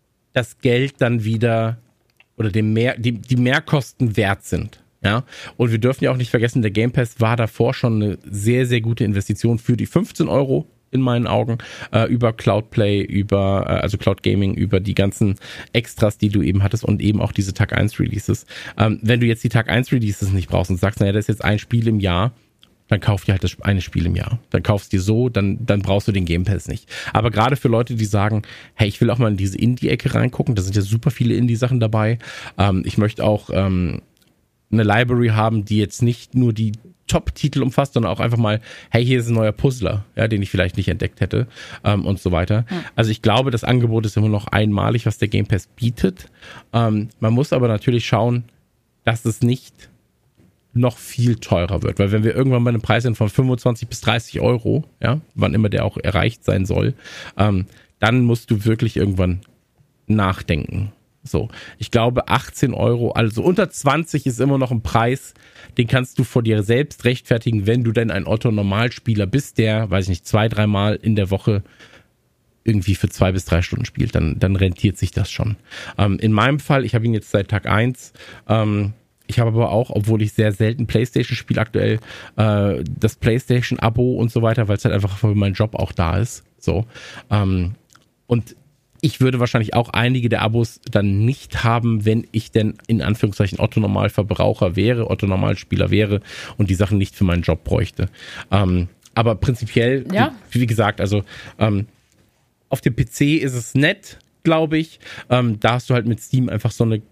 das Geld dann wieder oder dem mehr, die, die Mehrkosten wert sind. Ja, und wir dürfen ja auch nicht vergessen, der Game Pass war davor schon eine sehr, sehr gute Investition für die fünfzehn Euro in meinen Augen, äh, über Cloudplay, über, äh, also Cloud Gaming, über die ganzen Extras, die du eben hattest und eben auch diese Tag eins Releases. Ähm, wenn du jetzt die Tag eins Releases nicht brauchst und sagst, naja, das ist jetzt ein Spiel im Jahr, dann kauf dir halt das eine Spiel im Jahr. Dann kaufst dir so, dann, dann brauchst du den Game Pass nicht. Aber gerade für Leute, die sagen, hey, ich will auch mal in diese Indie-Ecke reingucken, da sind ja super viele Indie-Sachen dabei. Ähm, ich möchte auch ähm, eine Library haben, die jetzt nicht nur die Top-Titel umfasst, sondern auch einfach mal, hey, hier ist ein neuer Puzzler, ja, den ich vielleicht nicht entdeckt hätte, ähm, und so weiter. Ja. Also ich glaube, das Angebot ist immer noch einmalig, was der Game Pass bietet. Ähm, man muss aber natürlich schauen, dass es nicht noch viel teurer wird, weil wenn wir irgendwann bei einem Preis sind von fünfundzwanzig bis dreißig Euro, ja, wann immer der auch erreicht sein soll, ähm, dann musst du wirklich irgendwann nachdenken. So, ich glaube achtzehn Euro, also unter zwanzig ist immer noch ein Preis, den kannst du vor dir selbst rechtfertigen, wenn du denn ein Otto-Normalspieler bist, der, weiß ich nicht, zwei, dreimal in der Woche irgendwie für zwei bis drei Stunden spielt, dann, dann rentiert sich das schon. Ähm, in meinem Fall, ich habe ihn jetzt seit Tag eins, ähm, ich habe aber auch, obwohl ich sehr selten PlayStation spiele aktuell, äh, das PlayStation-Abo und so weiter, weil es halt einfach für meinen Job auch da ist. So, ähm, und ich würde wahrscheinlich auch einige der Abos dann nicht haben, wenn ich denn in Anführungszeichen Otto-Normalverbraucher wäre, Otto-Normalspieler wäre und die Sachen nicht für meinen Job bräuchte. Ähm, aber prinzipiell, ja. wie, wie gesagt, also ähm, auf dem P C ist es nett, glaube ich. Ähm, da hast du halt mit Steam einfach so eine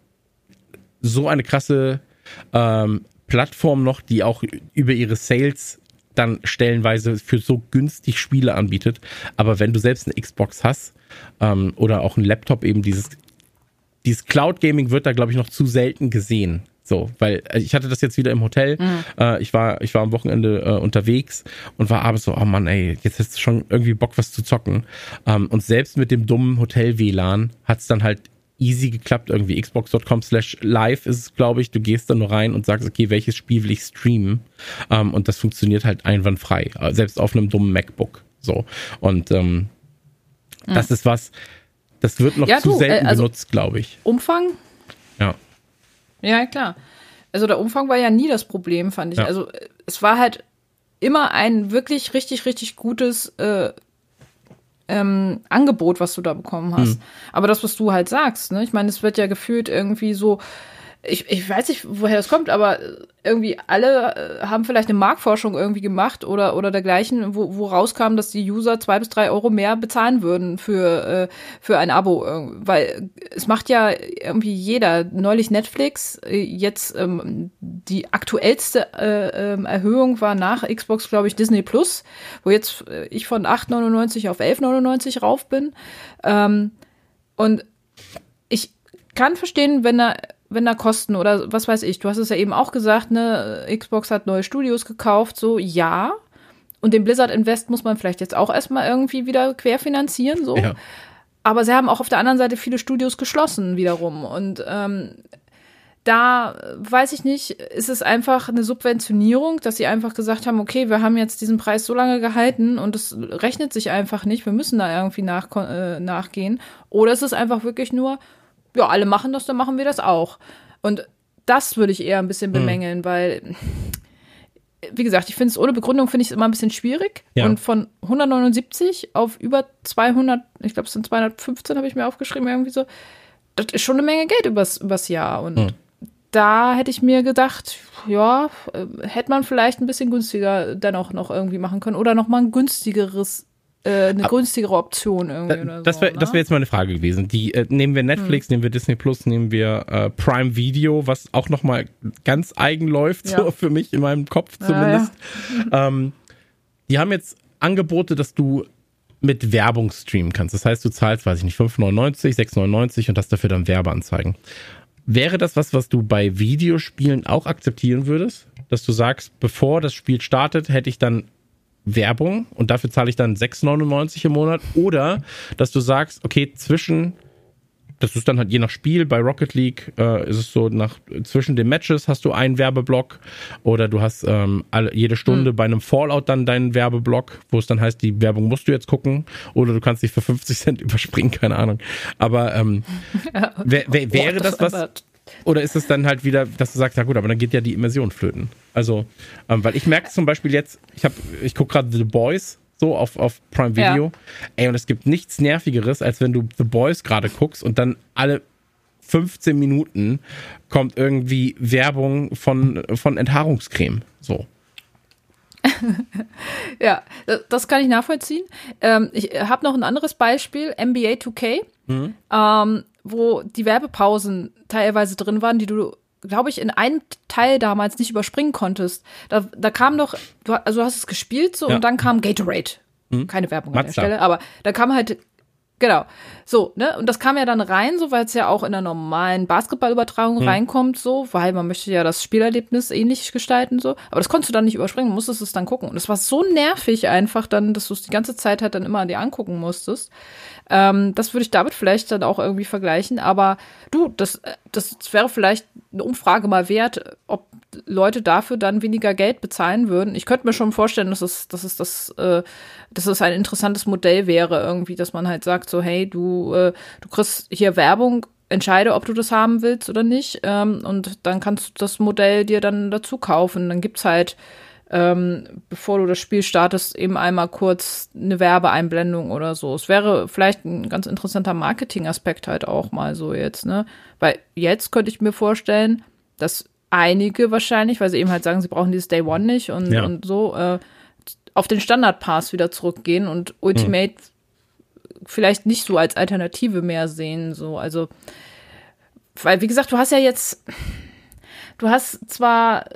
so eine krasse ähm, Plattform noch, die auch über ihre Sales dann stellenweise für so günstig Spiele anbietet. Aber wenn du selbst eine Xbox hast ähm, oder auch einen Laptop, eben dieses, dieses Cloud Gaming wird da, glaube ich, noch zu selten gesehen. So, weil ich hatte das jetzt wieder im Hotel. Mhm. Äh, ich war, ich war am Wochenende äh, unterwegs und war abends so, oh Mann, ey, jetzt hast du schon irgendwie Bock, was zu zocken. Ähm, und selbst mit dem dummen Hotel-W L A N hat es dann halt easy geklappt, irgendwie xbox dot com slash live ist es, glaube ich. Du gehst dann nur rein und sagst, okay, welches Spiel will ich streamen? Ähm, und das funktioniert halt einwandfrei, selbst auf einem dummen MacBook. So. Und ähm, mhm. das ist was, das wird noch ja, zu du, selten äh, also benutzt, glaube ich. Umfang? Ja. Ja, klar. Also der Umfang war ja nie das Problem, fand ich. Ja. Also es war halt immer ein wirklich richtig, richtig gutes äh, Ähm, Angebot, was du da bekommen hast. Mhm. Aber das, was du halt sagst, ne? Ich meine, es wird ja gefühlt irgendwie so, ich, ich weiß nicht, woher das kommt, aber irgendwie alle äh, haben vielleicht eine Marktforschung irgendwie gemacht oder oder dergleichen, wo, wo rauskam, dass die User zwei bis drei Euro mehr bezahlen würden für äh, für ein Abo, weil es macht ja irgendwie jeder. Neulich Netflix, äh, jetzt ähm, die aktuellste äh, äh, Erhöhung war nach Xbox, glaube ich, Disney Plus, wo jetzt äh, ich von acht neunundneunzig auf elf neunundneunzig rauf bin. Ähm, und ich kann verstehen, wenn da wenn da Kosten oder was weiß ich, du hast es ja eben auch gesagt, ne, Xbox hat neue Studios gekauft, so, ja. Und den Blizzard Invest muss man vielleicht jetzt auch erstmal irgendwie wieder querfinanzieren, so. Ja. Aber sie haben auch auf der anderen Seite viele Studios geschlossen wiederum. Und ähm, da weiß ich nicht, ist es einfach eine Subventionierung, dass sie einfach gesagt haben, okay, wir haben jetzt diesen Preis so lange gehalten und es rechnet sich einfach nicht, wir müssen da irgendwie nach, äh, nachgehen. Oder ist es einfach wirklich nur, ja, alle machen das, dann machen wir das auch. Und das würde ich eher ein bisschen bemängeln, mhm. weil, wie gesagt, ich finde es ohne Begründung, finde ich es immer ein bisschen schwierig. Ja. Und von hundertneunundsiebzig auf über zweihundert, ich glaube, es sind zweihundertfünfzehn, habe ich mir aufgeschrieben, irgendwie so. Das ist schon eine Menge Geld übers, übers Jahr. Und mhm. da hätte ich mir gedacht, ja, hätte man vielleicht ein bisschen günstiger dennoch noch irgendwie machen können. Oder noch mal ein günstigeres äh, eine Aber günstigere Option irgendwie oder das wär, so. Ne? Das wäre jetzt mal eine Frage gewesen. Die, äh, nehmen wir Netflix, hm. nehmen wir Disney Plus, nehmen wir äh, Prime Video, was auch nochmal ganz eigen läuft, ja. so für mich in meinem Kopf zumindest. Ja, ja. Ähm, die haben jetzt Angebote, dass du mit Werbung streamen kannst. Das heißt, du zahlst, weiß ich nicht, fünf neunundneunzig, sechs neunundneunzig und hast dafür dann Werbeanzeigen. Wäre das was, was du bei Videospielen auch akzeptieren würdest? Dass du sagst, bevor das Spiel startet, hätte ich dann Werbung und dafür zahle ich dann sechs neunundneunzig im Monat? Oder dass du sagst, okay, zwischen, das ist dann halt je nach Spiel, bei Rocket League äh, ist es so, nach zwischen den Matches hast du einen Werbeblock oder du hast ähm, alle, jede Stunde mhm. bei einem Fallout dann deinen Werbeblock, wo es dann heißt, die Werbung musst du jetzt gucken oder du kannst dich für fünfzig Cent überspringen, keine Ahnung. Aber ähm, ja, wär, wär, wäre das was... Oder ist es dann halt wieder, dass du sagst, na gut, aber dann geht ja die Immersion flöten. Also, ähm, weil ich merke zum Beispiel jetzt, ich habe, ich gucke gerade The Boys so auf, auf Prime Video. Ja. Ey, und es gibt nichts Nervigeres, als wenn du The Boys gerade guckst und dann alle fünfzehn Minuten kommt irgendwie Werbung von, von Enthaarungscreme. So. Ja, das kann ich nachvollziehen. Ähm, ich habe noch ein anderes Beispiel, N B A zwei K. Mhm. Ähm, wo die Werbepausen teilweise drin waren, die du, glaube ich, in einem Teil damals nicht überspringen konntest. Da, da kam doch, du, also du hast es gespielt so ja. und dann kam Gatorade. Hm. Keine Werbung an Mazda. der Stelle, aber da kam halt, genau, so, ne, und das kam ja dann rein, so, weil es ja auch in der normalen Basketballübertragung hm. reinkommt, so, weil man möchte ja das Spielerlebnis ähnlich gestalten, so, aber das konntest du dann nicht überspringen, du musstest es dann gucken und es war so nervig einfach dann, dass du es die ganze Zeit halt dann immer dir angucken musstest. Ähm, das würde ich damit vielleicht dann auch irgendwie vergleichen, aber du, das, das wäre vielleicht eine Umfrage mal wert, ob Leute dafür dann weniger Geld bezahlen würden. Ich könnte mir schon vorstellen, dass es, dass es das, äh, dass es ein interessantes Modell wäre irgendwie, dass man halt sagt so, hey, du, äh, du kriegst hier Werbung, entscheide, ob du das haben willst oder nicht, ähm, und dann kannst du das Modell dir dann dazu kaufen. Dann gibt's halt Ähm, bevor du das Spiel startest, eben einmal kurz eine Werbeeinblendung oder so. Es wäre vielleicht ein ganz interessanter Marketingaspekt halt auch mal so jetzt, ne? Weil jetzt könnte ich mir vorstellen, dass einige wahrscheinlich, weil sie eben halt sagen, sie brauchen dieses Day One nicht und, ja. und so, äh, auf den Standard-Pass wieder zurückgehen und Ultimate mhm. vielleicht nicht so als Alternative mehr sehen, so. Also, weil, wie gesagt, du hast ja jetzt, du hast zwar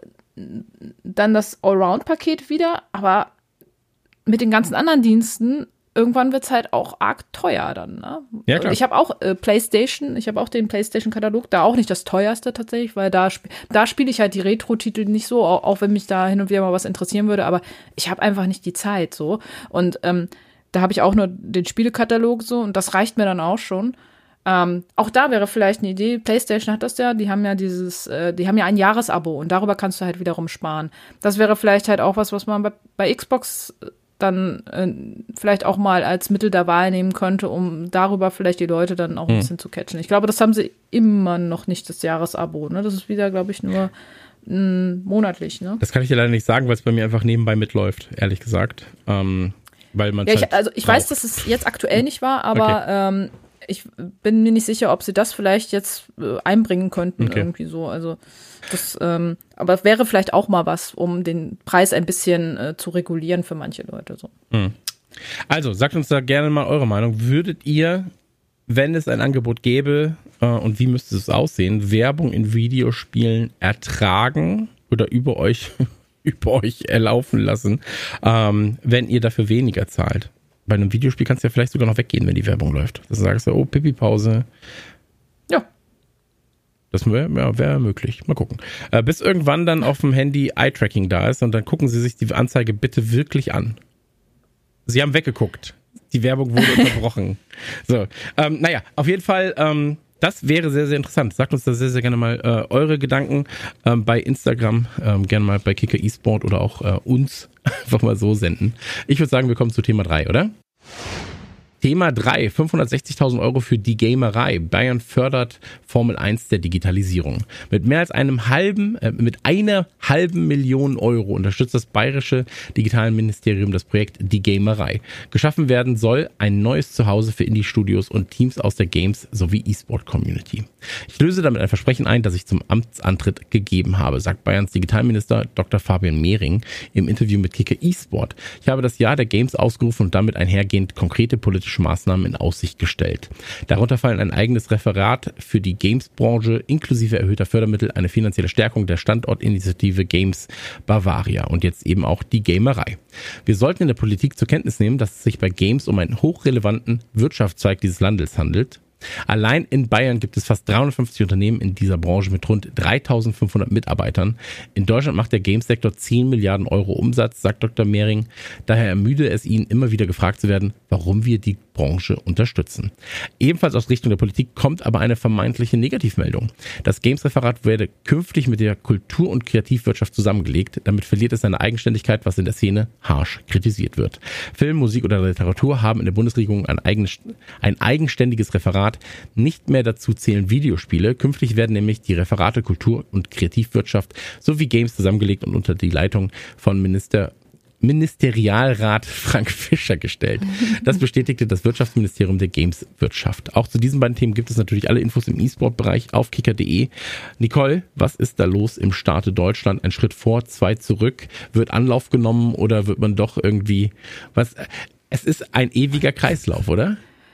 dann das Allround-Paket wieder, aber mit den ganzen anderen Diensten, irgendwann wird es halt auch arg teuer dann, ne? Ja, klar. Ich habe auch äh, PlayStation, ich habe auch den PlayStation-Katalog, da auch nicht das teuerste tatsächlich, weil da, sp- da spiele ich halt die Retro-Titel nicht so, auch, auch wenn mich da hin und wieder mal was interessieren würde, aber ich habe einfach nicht die Zeit so. Und ähm, da habe ich auch nur den Spielekatalog so und das reicht mir dann auch schon. Ähm, auch da wäre vielleicht eine Idee, PlayStation hat das ja, die haben ja dieses, äh, die haben ja ein Jahresabo und darüber kannst du halt wiederum sparen. Das wäre vielleicht halt auch was, was man bei, bei Xbox dann äh, vielleicht auch mal als Mittel der Wahl nehmen könnte, um darüber vielleicht die Leute dann auch ein hm. bisschen zu catchen. Ich glaube, das haben sie immer noch nicht, das Jahresabo, ne? Das ist wieder, glaube ich, nur mh, monatlich, ne? Das kann ich dir leider nicht sagen, weil es bei mir einfach nebenbei mitläuft, ehrlich gesagt. Ähm, weil man ja, ich, halt also ich braucht. weiß, dass es jetzt aktuell nicht war, aber okay. ähm, ich bin mir nicht sicher, ob sie das vielleicht jetzt äh, einbringen könnten, okay. irgendwie so. Also das, ähm, aber es wäre vielleicht auch mal was, um den Preis ein bisschen äh, zu regulieren für manche Leute. So. Hm. Also, sagt uns da gerne mal eure Meinung. Würdet ihr, wenn es ein Angebot gäbe, äh, und wie müsste es aussehen, Werbung in Videospielen ertragen oder über euch, über euch erlaufen lassen, ähm, wenn ihr dafür weniger zahlt? Bei einem Videospiel kannst du ja vielleicht sogar noch weggehen, wenn die Werbung läuft. Dass du sagst, oh, Pipi-Pause. Ja. Das wäre ja, wär möglich. Mal gucken. Äh, bis irgendwann dann auf dem Handy Eye-Tracking da ist und dann gucken Sie sich die Anzeige bitte wirklich an. Sie haben weggeguckt. Die Werbung wurde unterbrochen. So, ähm, naja, auf jeden Fall, ähm, Das wäre sehr, sehr interessant. Sagt uns da sehr, sehr gerne mal äh, eure Gedanken ähm, bei Instagram, ähm, gerne mal bei Kicker eSport oder auch äh, uns einfach mal so senden. Ich würde sagen, wir kommen zu Thema drei, oder? Thema drei, fünfhundertsechzigtausend Euro für die Gamerei. Bayern fördert Formel eins der Digitalisierung. Mit mehr als einem halben, äh, mit einer halben Million Euro unterstützt das bayerische Digitalministerium das Projekt Die Gamerei. Geschaffen werden soll ein neues Zuhause für Indie-Studios und Teams aus der Games- sowie E-Sport-Community. Ich löse damit ein Versprechen ein, das ich zum Amtsantritt gegeben habe, sagt Bayerns Digitalminister Doktor Fabian Mehring im Interview mit Kicker eSport. Ich habe das Jahr der Games ausgerufen und damit einhergehend konkrete politische Maßnahmen in Aussicht gestellt. Darunter fallen ein eigenes Referat für die Games-Branche inklusive erhöhter Fördermittel, eine finanzielle Stärkung der Standortinitiative Games Bavaria und jetzt eben auch die Gamerei. Wir sollten in der Politik zur Kenntnis nehmen, dass es sich bei Games um einen hochrelevanten Wirtschaftszweig dieses Landes handelt. Allein in Bayern gibt es fast dreihundertfünfzig Unternehmen in dieser Branche mit rund dreitausendfünfhundert Mitarbeitern. In Deutschland macht der Games-Sektor zehn Milliarden Euro Umsatz, sagt Doktor Mehring. Daher ermüde es ihn, immer wieder gefragt zu werden, warum wir die Branche unterstützen. Ebenfalls aus Richtung der Politik kommt aber eine vermeintliche Negativmeldung. Das Games-Referat werde künftig mit der Kultur- und Kreativwirtschaft zusammengelegt. Damit verliert es seine Eigenständigkeit, was in der Szene harsch kritisiert wird. Film, Musik oder Literatur haben in der Bundesregierung ein, eigen, ein eigenständiges Referat. Nicht mehr dazu zählen Videospiele. Künftig werden nämlich die Referate Kultur- und Kreativwirtschaft sowie Games zusammengelegt und unter die Leitung von Minister Ministerialrat Frank Fischer gestellt. Das bestätigte das Wirtschaftsministerium der Gameswirtschaft. Auch zu diesen beiden Themen gibt es natürlich alle Infos im E-Sport-Bereich auf kicker punkt de. Nicole, was ist da los im Staate Deutschland? Ein Schritt vor, zwei zurück. Wird Anlauf genommen oder wird man doch irgendwie was? Es ist ein ewiger Kreislauf, oder?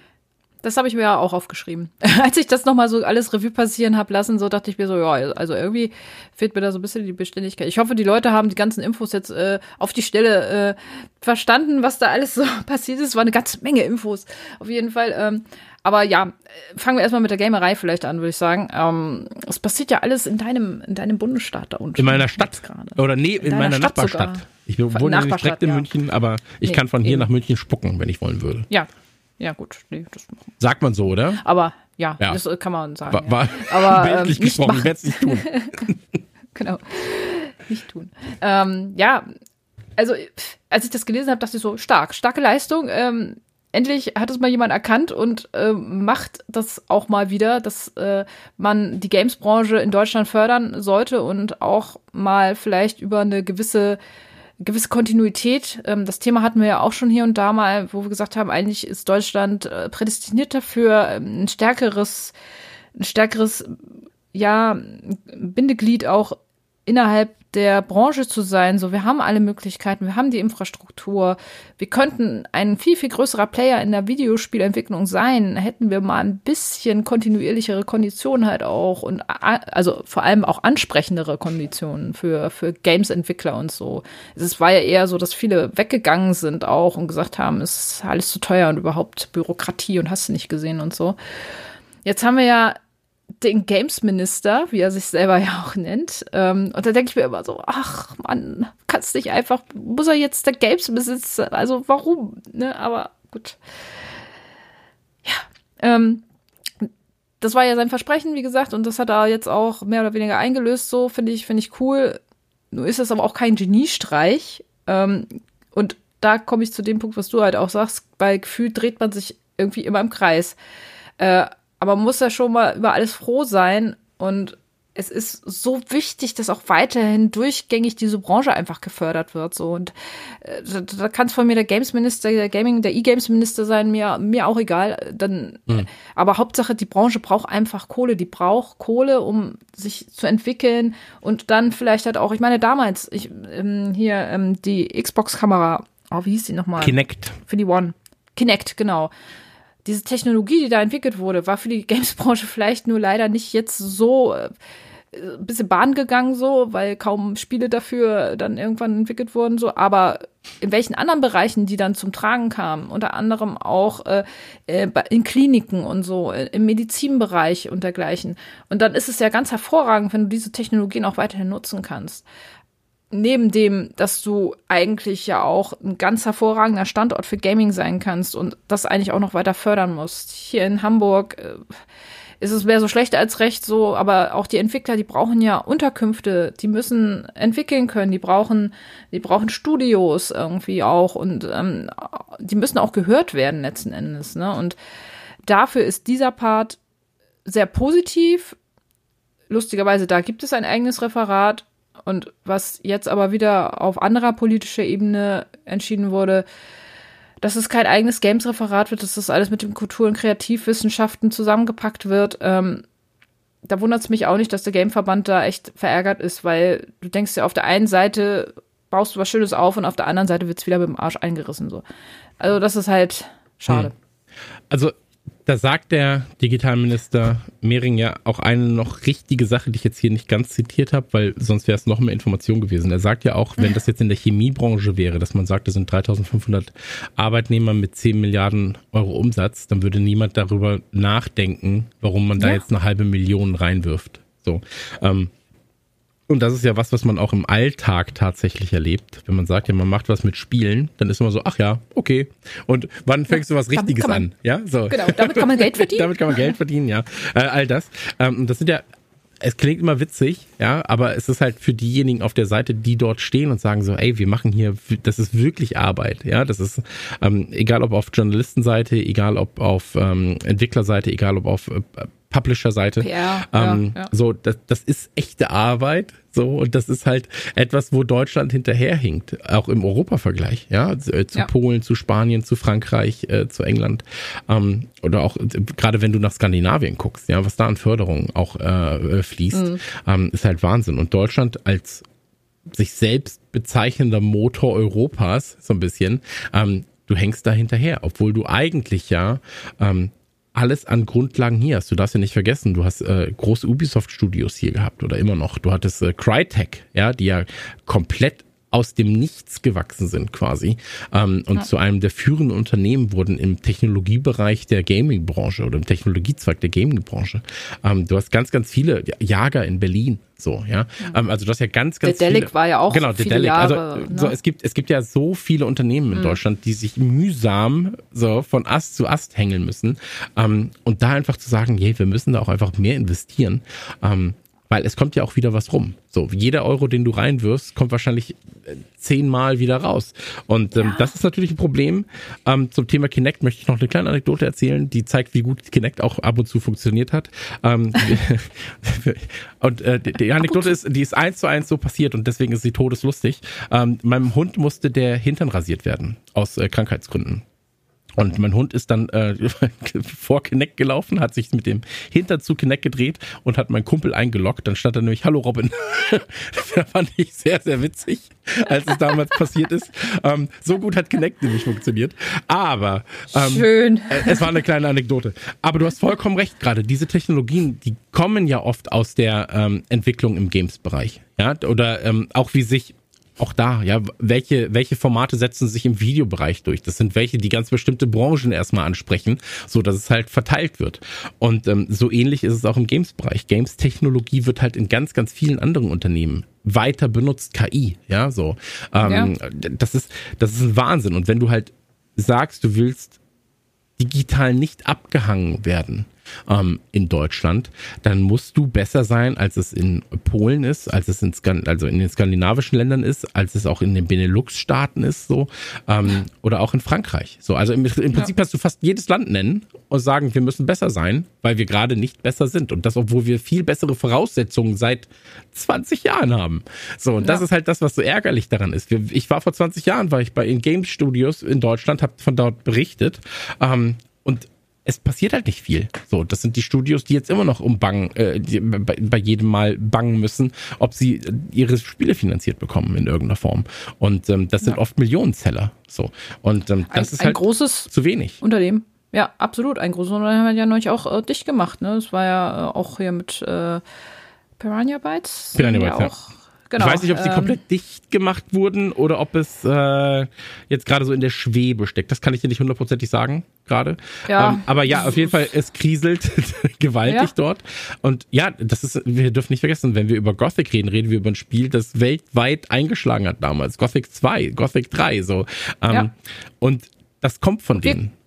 Das habe ich mir ja auch aufgeschrieben. Als ich das nochmal so alles Revue passieren habe lassen, so dachte ich mir so, ja, also irgendwie fehlt mir da so ein bisschen die Beständigkeit. Ich hoffe, die Leute haben die ganzen Infos jetzt äh, auf die Stelle äh, verstanden, was da alles so passiert ist. Es war eine ganze Menge Infos, auf jeden Fall. Ähm, aber ja, fangen wir erstmal mit der Gamerei vielleicht an, würde ich sagen. Ähm, es passiert ja alles in deinem, in deinem Bundesstaat da unten. In meiner Stadt gerade. Oder nee, in, in meiner Stadt Nachbarstadt. Sogar. Ich wohne ja nicht direkt in ja. München, aber ich nee, kann von hier eben. nach München spucken, wenn ich wollen würde. Ja. Ja, gut. Nee, das sagt man so, oder? Aber ja, ja. das kann man sagen. War, war ja. Aber bildlich ähm, gesprochen, ich werde es nicht tun. Genau. Nicht tun. Ähm, ja, also als ich das gelesen habe, dachte ich so, stark, starke Leistung. Ähm, endlich hat es mal jemand erkannt und äh, macht das auch mal wieder, dass äh, man die Games-Branche in Deutschland fördern sollte und auch mal vielleicht über eine gewisse gewisse Kontinuität. Ähm, das Thema hatten wir ja auch schon hier und da mal, wo wir gesagt haben, eigentlich ist Deutschland äh, prädestiniert dafür, ein stärkeres, ein stärkeres, ja, Bindeglied auch innerhalb der Branche zu sein. So, wir haben alle Möglichkeiten, wir haben die Infrastruktur, wir könnten ein viel, viel größerer Player in der Videospielentwicklung sein, hätten wir mal ein bisschen kontinuierlichere Konditionen halt auch und also vor allem auch ansprechendere Konditionen für, für Games-Entwickler und so. Es war ja eher so, dass viele weggegangen sind auch und gesagt haben, es ist alles zu teuer und überhaupt Bürokratie und hast du nicht gesehen und so. Jetzt haben wir ja den Games-Minister, wie er sich selber ja auch nennt. Ähm, und da denke ich mir immer so, ach Mann, kannst nicht einfach, muss er jetzt der Games-Besitzer, also warum? Ne? Aber gut. Ja, ähm, das war ja sein Versprechen, wie gesagt, und das hat er jetzt auch mehr oder weniger eingelöst, so, finde ich, finde ich cool. Nur ist das aber auch kein Geniestreich. Ähm, und da komme ich zu dem Punkt, was du halt auch sagst, bei Gefühl dreht man sich irgendwie immer im Kreis. Äh, Aber man muss ja schon mal über alles froh sein. Und es ist so wichtig, dass auch weiterhin durchgängig diese Branche einfach gefördert wird. So. Und äh, da, da kann es von mir der Games-Minister, der Gaming, der E-Games-Minister sein, mir, mir auch egal. Dann, mhm. äh, aber Hauptsache, die Branche braucht einfach Kohle. Die braucht Kohle, um sich zu entwickeln. Und dann vielleicht halt auch, ich meine, damals, ich, ähm, hier ähm, die Xbox-Kamera, oh, wie hieß die nochmal? Kinect. Für die One. Kinect, genau. Diese Technologie, die da entwickelt wurde, war für die Games-Branche vielleicht nur leider nicht jetzt so äh, ein bisschen Bahn gegangen, so, weil kaum Spiele dafür dann irgendwann entwickelt wurden, so. Aber in welchen anderen Bereichen die dann zum Tragen kamen, unter anderem auch äh, in Kliniken und so, im Medizinbereich und dergleichen. Und dann ist es ja ganz hervorragend, wenn du diese Technologien auch weiterhin nutzen kannst. Neben dem, dass du eigentlich ja auch ein ganz hervorragender Standort für Gaming sein kannst und das eigentlich auch noch weiter fördern musst. Hier in Hamburg, ist es mehr so schlecht als recht so, aber auch die Entwickler, die brauchen ja Unterkünfte, die müssen entwickeln können, die brauchen, die brauchen Studios irgendwie auch und ähm, die müssen auch gehört werden letzten Endes, ne? Und dafür ist dieser Part sehr positiv. Lustigerweise, da gibt es ein eigenes Referat und was jetzt aber wieder auf anderer politischer Ebene entschieden wurde, dass es kein eigenes Games-Referat wird, dass das alles mit den Kultur- und Kreativwissenschaften zusammengepackt wird. Ähm, da wundert es mich auch nicht, dass der Gameverband da echt verärgert ist, weil du denkst ja, auf der einen Seite baust du was Schönes auf und auf der anderen Seite wird es wieder mit dem Arsch eingerissen. So. Also das ist halt schade. Hm. Also da sagt der Digitalminister Mehring ja auch eine noch richtige Sache, die ich jetzt hier nicht ganz zitiert habe, weil sonst wäre es noch mehr Information gewesen. Er sagt ja auch, wenn das jetzt in der Chemiebranche wäre, dass man sagt, das sind dreitausendfünfhundert Arbeitnehmer mit zehn Milliarden Euro Umsatz, dann würde niemand darüber nachdenken, warum man da ja. jetzt eine halbe Million reinwirft. So, ähm, und das ist ja was, was man auch im Alltag tatsächlich erlebt. Wenn man sagt, ja, man macht was mit Spielen, dann ist immer so, ach ja, okay. Und wann fängst ja, du was Richtiges man, an? Ja, so. Genau, damit kann man Geld verdienen. damit kann man Geld verdienen, ja. Äh, all das. Ähm, das sind ja, es klingt immer witzig, ja, aber es ist halt für diejenigen auf der Seite, die dort stehen und sagen so, ey, wir machen hier, das ist wirklich Arbeit, ja. Das ist, ähm, egal ob auf Journalistenseite, egal ob auf ähm, Entwicklerseite, egal ob auf äh, Publisher-Seite. P R, ähm, ja, ja. So, das, das ist echte Arbeit. So, und das ist halt etwas, wo Deutschland hinterherhinkt, auch im Europa-Vergleich, ja, zu, äh, zu ja. Polen, zu Spanien, zu Frankreich, äh, zu England, ähm, oder auch äh, gerade wenn du nach Skandinavien guckst, ja, was da an Förderung auch äh, fließt, mhm. ähm, ist halt Wahnsinn. Und Deutschland als sich selbst bezeichnender Motor Europas, so ein bisschen, ähm, du hängst da hinterher, obwohl du eigentlich ja ähm, alles an Grundlagen hier hast. Du darfst ja nicht vergessen, du hast äh, große Ubisoft-Studios hier gehabt oder immer noch. Du hattest äh, Crytek, ja, die ja komplett aus dem Nichts gewachsen sind quasi ähm, und ja. zu einem der führenden Unternehmen wurden im Technologiebereich der Gaming-Branche oder im Technologiezweig der Gaming-Branche. Ähm, du hast ganz, ganz viele Jager in Berlin. So, ja. Ähm, also du hast ja ganz, ganz der viele. Delic war ja auch genau, viele der Delic. Jahre. Also ne? so, es gibt, es gibt ja so viele Unternehmen in mhm. Deutschland, die sich mühsam so von Ast zu Ast hängeln müssen. Ähm, und da einfach zu sagen, hey, wir müssen da auch einfach mehr investieren. Ähm, Weil es kommt ja auch wieder was rum. So, jeder Euro, den du reinwirfst, kommt wahrscheinlich zehnmal wieder raus. Und ähm, ja. das ist natürlich ein Problem. Ähm, zum Thema Kinect möchte ich noch eine kleine Anekdote erzählen, die zeigt, wie gut Kinect auch ab und zu funktioniert hat. Ähm, und äh, die, die Anekdote ist, die ist eins zu eins so passiert und deswegen ist sie todeslustig. Ähm, meinem Hund musste der Hintern rasiert werden, aus äh, Krankheitsgründen. Und mein Hund ist dann äh, vor Kinect gelaufen, hat sich mit dem Hintern zu Kinect gedreht und hat meinen Kumpel eingeloggt. Dann stand er nämlich, hallo Robin. Das fand ich sehr, sehr witzig, als es damals passiert ist. Ähm, so gut hat Kinect nämlich funktioniert. Aber ähm, Schön. Äh, es war eine kleine Anekdote. Aber du hast vollkommen recht gerade. Diese Technologien, die kommen ja oft aus der ähm, Entwicklung im Games-Bereich. Ja? Oder ähm, auch wie sich Auch da, ja, welche, welche Formate setzen sich im Videobereich durch? Das sind welche, die ganz bestimmte Branchen erstmal ansprechen, so dass es halt verteilt wird. Und ähm, so ähnlich ist es auch im Games-Bereich. Games-Technologie wird halt in ganz, ganz vielen anderen Unternehmen weiter benutzt, K I, ja, so. Ähm, ja. Das ist, das ist ein Wahnsinn. Und wenn du halt sagst, du willst digital nicht abgehangen werden, Ähm, in Deutschland, dann musst du besser sein, als es in Polen ist, als es in, Skan- also in den skandinavischen Ländern ist, als es auch in den Benelux-Staaten ist, so, ähm, oder auch in Frankreich. So, also im, im Prinzip ja. kannst du fast jedes Land nennen und sagen, wir müssen besser sein, weil wir gerade nicht besser sind. Und das, obwohl wir viel bessere Voraussetzungen seit zwanzig Jahren haben. So, und das ja. ist halt das, was so ärgerlich daran ist. Wir, ich war vor zwanzig Jahren, war ich bei in Game Studios in Deutschland, habe von dort berichtet, ähm, und es passiert halt nicht viel. So, das sind die Studios, die jetzt immer noch um bangen, äh, die, bei, bei jedem Mal bangen müssen, ob sie ihre Spiele finanziert bekommen in irgendeiner Form. Und ähm, das sind ja. oft Millionenseller. So, und ähm, das ein, ist ein halt großes zu wenig. Unternehmen. Ja, absolut. Ein großes Unternehmen haben wir ja neulich auch äh, dicht gemacht. Ne, das war ja äh, auch hier mit äh, Piranha Bytes. Piranha Bytes, ja. Auch. Genau, ich weiß nicht, ob sie ähm, komplett dicht gemacht wurden oder ob es äh, jetzt gerade so in der Schwebe steckt. Das kann ich dir nicht hundertprozentig sagen gerade. Ja. Ähm, aber ja, auf jeden Fall, es kriselt gewaltig ja. dort. Und ja, das ist, wir dürfen nicht vergessen, wenn wir über Gothic reden, reden wir über ein Spiel, das weltweit eingeschlagen hat damals. Gothic zwei, Gothic drei, so. Ähm, ja. Und das kommt von wir, denen.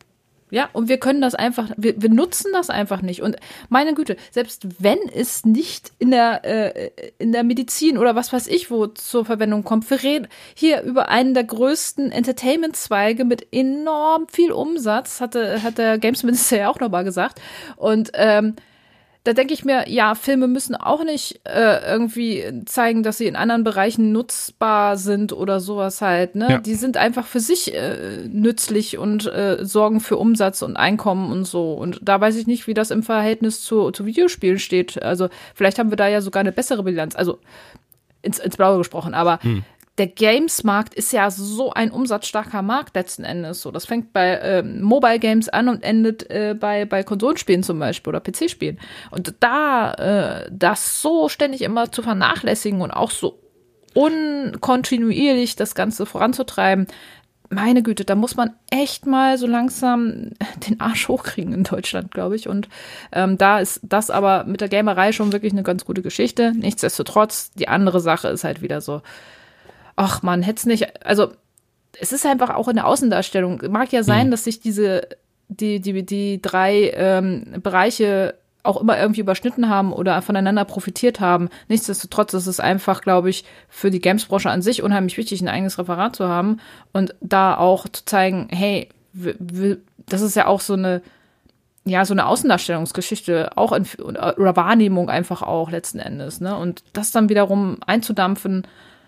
Ja, und wir können das einfach, wir, wir nutzen das einfach nicht. Und meine Güte, selbst wenn es nicht in der, äh, in der Medizin oder was weiß ich wo zur Verwendung kommt, wir reden hier über einen der größten Entertainment-Zweige mit enorm viel Umsatz, hatte, hat der Games-Minister ja auch nochmal gesagt. Und ähm, da denke ich mir, ja, Filme müssen auch nicht äh, irgendwie zeigen, dass sie in anderen Bereichen nutzbar sind oder sowas halt, ne? Ja. Die sind einfach für sich äh, nützlich und äh, sorgen für Umsatz und Einkommen und so. Und da weiß ich nicht, wie das im Verhältnis zu, zu Videospielen steht. Also vielleicht haben wir da ja sogar eine bessere Bilanz. Also ins, ins Blaue gesprochen, aber hm. der Games-Markt ist ja so ein umsatzstarker Markt letzten Endes. So, das fängt bei ähm, Mobile Games an und endet äh, bei, bei Konsolenspielen zum Beispiel oder P C-Spielen. Und da äh, das so ständig immer zu vernachlässigen und auch so unkontinuierlich das Ganze voranzutreiben, meine Güte, da muss man echt mal so langsam den Arsch hochkriegen in Deutschland, glaube ich. Und ähm, da ist das aber mit der Gamerei schon wirklich eine ganz gute Geschichte. Nichtsdestotrotz, die andere Sache ist halt wieder so, ach man, hätte es nicht, also es ist einfach auch in der Außendarstellung, mag ja sein, mhm. dass sich diese, die, die, die drei ähm, Bereiche auch immer irgendwie überschnitten haben oder voneinander profitiert haben. Nichtsdestotrotz ist es einfach, glaube ich, für die Games-Branche an sich unheimlich wichtig, ein eigenes Referat zu haben und da auch zu zeigen, hey, w- w- das ist ja auch so eine, ja, so eine Außendarstellungsgeschichte, auch in, oder Wahrnehmung einfach auch letzten Endes, ne? Und das dann wiederum einzudampfen,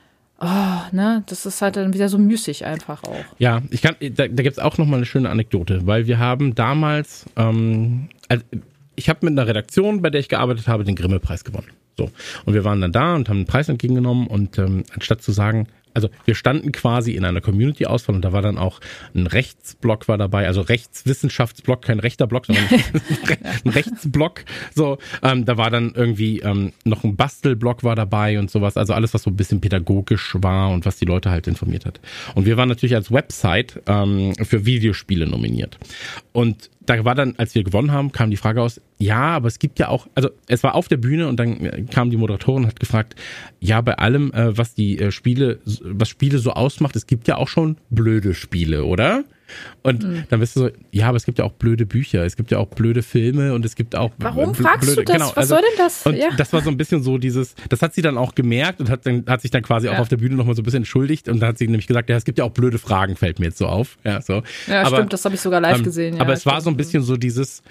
oh, ne, das ist halt dann wieder so müßig einfach auch. Ja, ich kann, da, da gibt es auch nochmal eine schöne Anekdote, weil wir haben damals, ähm, also ich habe mit einer Redaktion, bei der ich gearbeitet habe, den Grimme-Preis gewonnen. So. Und wir waren dann da und haben den Preis entgegengenommen und ähm, anstatt zu sagen, also wir standen quasi in einer Community-Auswahl und da war dann auch ein Rechtsblock war dabei, also Rechtswissenschaftsblock, kein rechter Block, sondern ein Rechtsblock. So, ähm, da war dann irgendwie ähm, noch ein Bastelblock war dabei und sowas, also alles, was so ein bisschen pädagogisch war und was die Leute halt informiert hat. Und wir waren natürlich als Website ähm, für Videospiele nominiert. Und da war dann, als wir gewonnen haben, kam die Frage aus, ja, aber es gibt ja auch, also es war auf der Bühne und dann kam die Moderatorin und hat gefragt, ja, bei allem, äh, was die äh, Spiele, was Spiele so ausmacht, es gibt ja auch schon blöde Spiele, oder? Und mhm. dann bist du so, ja, aber es gibt ja auch blöde Bücher, es gibt ja auch blöde Filme und es gibt auch Warum bl- fragst blöde, du das? genau, Was also, soll denn das? Und ja. das war so ein bisschen so dieses, das hat sie dann auch gemerkt und hat, dann, hat sich dann quasi ja. auch auf der Bühne nochmal so ein bisschen entschuldigt und dann hat sie nämlich gesagt, ja, es gibt ja auch blöde Fragen, fällt mir jetzt so auf. Ja, so. ja aber, stimmt, das habe ich sogar live ähm, gesehen. Ja, aber es stimmt. war so ein bisschen so dieses,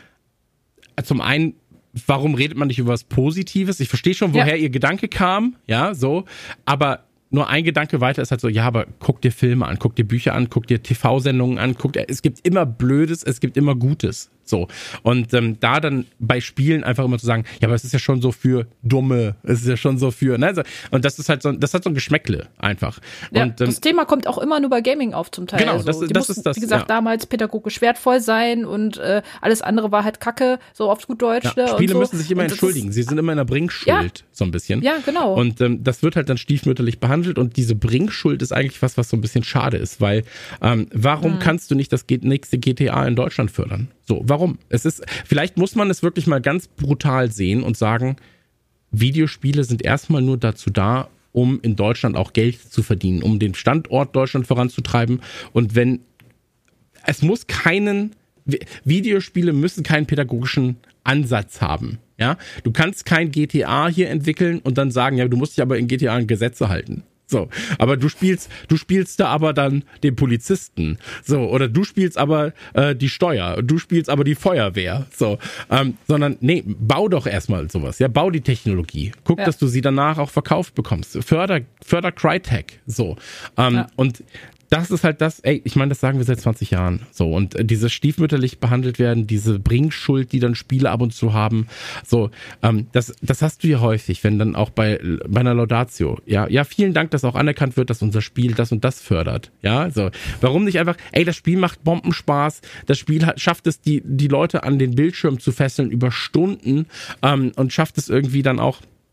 zum einen, warum redet man nicht über was Positives? Ich verstehe schon, woher ja. ihr Gedanke kam, ja, so, aber nur ein Gedanke weiter ist halt so, ja, aber guck dir Filme an, guck dir Bücher an, guck dir T V-Sendungen an, guck dir, es gibt immer Blödes, es gibt immer Gutes, so. Und ähm, da dann bei Spielen einfach immer zu sagen, ja, aber es ist ja schon so für Dumme, es ist ja schon so für, ne, also, und das ist halt so, das hat so ein Geschmäckle einfach. Ja, und, ähm, das Thema kommt auch immer nur bei Gaming auf zum Teil. Genau, also, das, die das mussten, ist das. Wie gesagt, ja. damals pädagogisch wertvoll sein und äh, alles andere war halt Kacke, so auf gut Deutsch. Ja, ne, Spiele und so. müssen sich immer und entschuldigen, sie sind immer in der Bringschuld, ja. so ein bisschen. Ja, genau. Und ähm, das wird halt dann stiefmütterlich behandelt und diese Bringschuld ist eigentlich was, was so ein bisschen schade ist, weil ähm, warum hm. kannst du nicht das nächste G T A in Deutschland fördern? So, warum? Es ist, vielleicht muss man es wirklich mal ganz brutal sehen und sagen, Videospiele sind erstmal nur dazu da, um in Deutschland auch Geld zu verdienen, um den Standort Deutschland voranzutreiben. Und wenn, es muss keinen, Videospiele müssen keinen pädagogischen Ansatz haben. Ja, du kannst kein G T A hier entwickeln und dann sagen, ja, du musst dich aber in G T A an Gesetze halten. So, aber du spielst, du spielst da aber dann den Polizisten, so, oder du spielst aber äh, die Steuer, du spielst aber die Feuerwehr, so, ähm, sondern nee, bau doch erstmal sowas, ja, bau die Technologie, guck, ja. dass du sie danach auch verkauft bekommst, förder, förder Crytek, so, ähm, ja. und das ist halt das, ey, ich meine, das sagen wir seit zwanzig Jahren, so, und äh, dieses stiefmütterlich behandelt werden, diese Bringschuld, die dann Spiele ab und zu haben, so, ähm, das, das hast du ja häufig, wenn dann auch bei, bei einer Laudatio, ja, ja, vielen Dank, dass auch anerkannt wird, dass unser Spiel das und das fördert, ja, so, warum nicht einfach, ey, das Spiel macht Bombenspaß, das Spiel hat, schafft es, die, die Leute an den Bildschirm zu fesseln über Stunden, ähm, und schafft es irgendwie dann auch,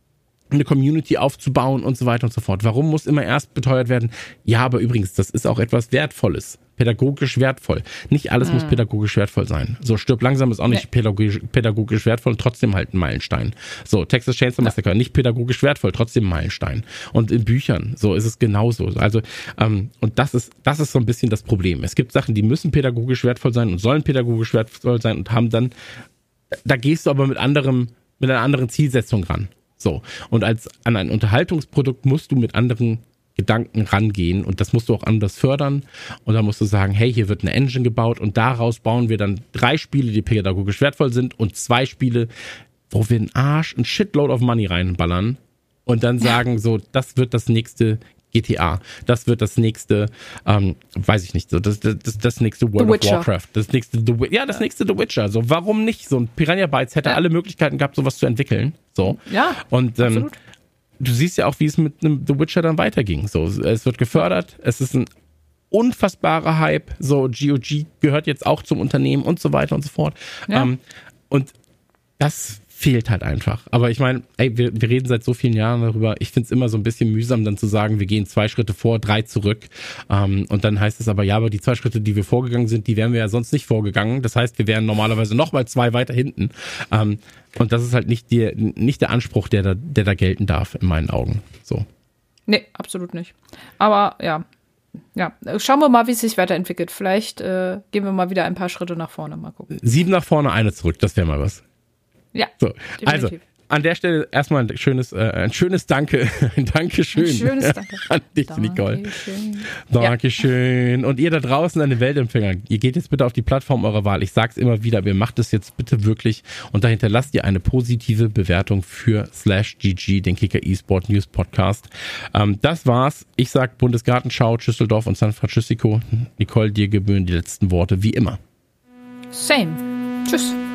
eine Community aufzubauen und so weiter und so fort. Warum muss immer erst beteuert werden? Ja, aber übrigens, das ist auch etwas Wertvolles. Pädagogisch wertvoll. Nicht alles mhm. muss pädagogisch wertvoll sein. So, Stirb langsam ist auch nicht nee. pädagogisch, pädagogisch wertvoll und trotzdem halt ein Meilenstein. So, Texas Chainsaw Massacre, ja. nicht pädagogisch wertvoll, trotzdem ein Meilenstein. Und in Büchern, so ist es genauso. Also, ähm, und das ist, das ist so ein bisschen das Problem. Es gibt Sachen, die müssen pädagogisch wertvoll sein und sollen pädagogisch wertvoll sein und haben dann, da gehst du aber mit anderem, mit einer anderen Zielsetzung ran. So. Und als, an ein Unterhaltungsprodukt musst du mit anderen Gedanken rangehen und das musst du auch anders fördern und dann musst du sagen, hey, hier wird eine Engine gebaut und daraus bauen wir dann drei Spiele, die pädagogisch wertvoll sind und zwei Spiele, wo wir einen Arsch, ein Shitload of Money reinballern und dann sagen so, das wird das nächste G T A, das wird das nächste, ähm, weiß ich nicht, so das, das, das nächste World of Warcraft, das nächste, The, ja, das ja. nächste The Witcher, so warum nicht? So ein Piranha Bytes hätte ja. alle Möglichkeiten gehabt, sowas zu entwickeln, so. Ja, und ähm, absolut. Du siehst ja auch, wie es mit einem The Witcher dann weiterging. So, es wird gefördert, es ist ein unfassbarer Hype. So, G O G gehört jetzt auch zum Unternehmen und so weiter und so fort. Ja. Ähm, und das fehlt halt einfach. Aber ich meine, ey, wir, wir reden seit so vielen Jahren darüber. Ich find's immer so ein bisschen mühsam, dann zu sagen, wir gehen zwei Schritte vor, drei zurück. Ähm, und dann heißt es aber, ja, aber die zwei Schritte, die wir vorgegangen sind, die wären wir ja sonst nicht vorgegangen. Das heißt, wir wären normalerweise noch mal zwei weiter hinten. Ähm, und das ist halt nicht, die, nicht der Anspruch, der da, der da gelten darf, in meinen Augen. So. Nee, absolut nicht. Aber ja, ja, schauen wir mal, wie es sich weiterentwickelt. Vielleicht äh, gehen wir mal wieder ein paar Schritte nach vorne. Mal gucken. Sieben nach vorne, eine zurück. Das wäre mal was. Ja, so, also an der Stelle erstmal ein schönes, äh, ein schönes Danke, ein Dankeschön ein schönes Danke an dich, Dankeschön. Nicole. Dankeschön. Ja. Und ihr da draußen an den Weltempfängern, ihr geht jetzt bitte auf die Plattform eurer Wahl. Ich sag's immer wieder, ihr macht es jetzt bitte wirklich und dahinter lasst ihr eine positive Bewertung für Slash G G, den Kicker eSport News Podcast. Ähm, das war's. Ich sag Bundesgartenschau, Düsseldorf und San Francisco. Nicole, dir gebühren die letzten Worte wie immer. Same. Tschüss.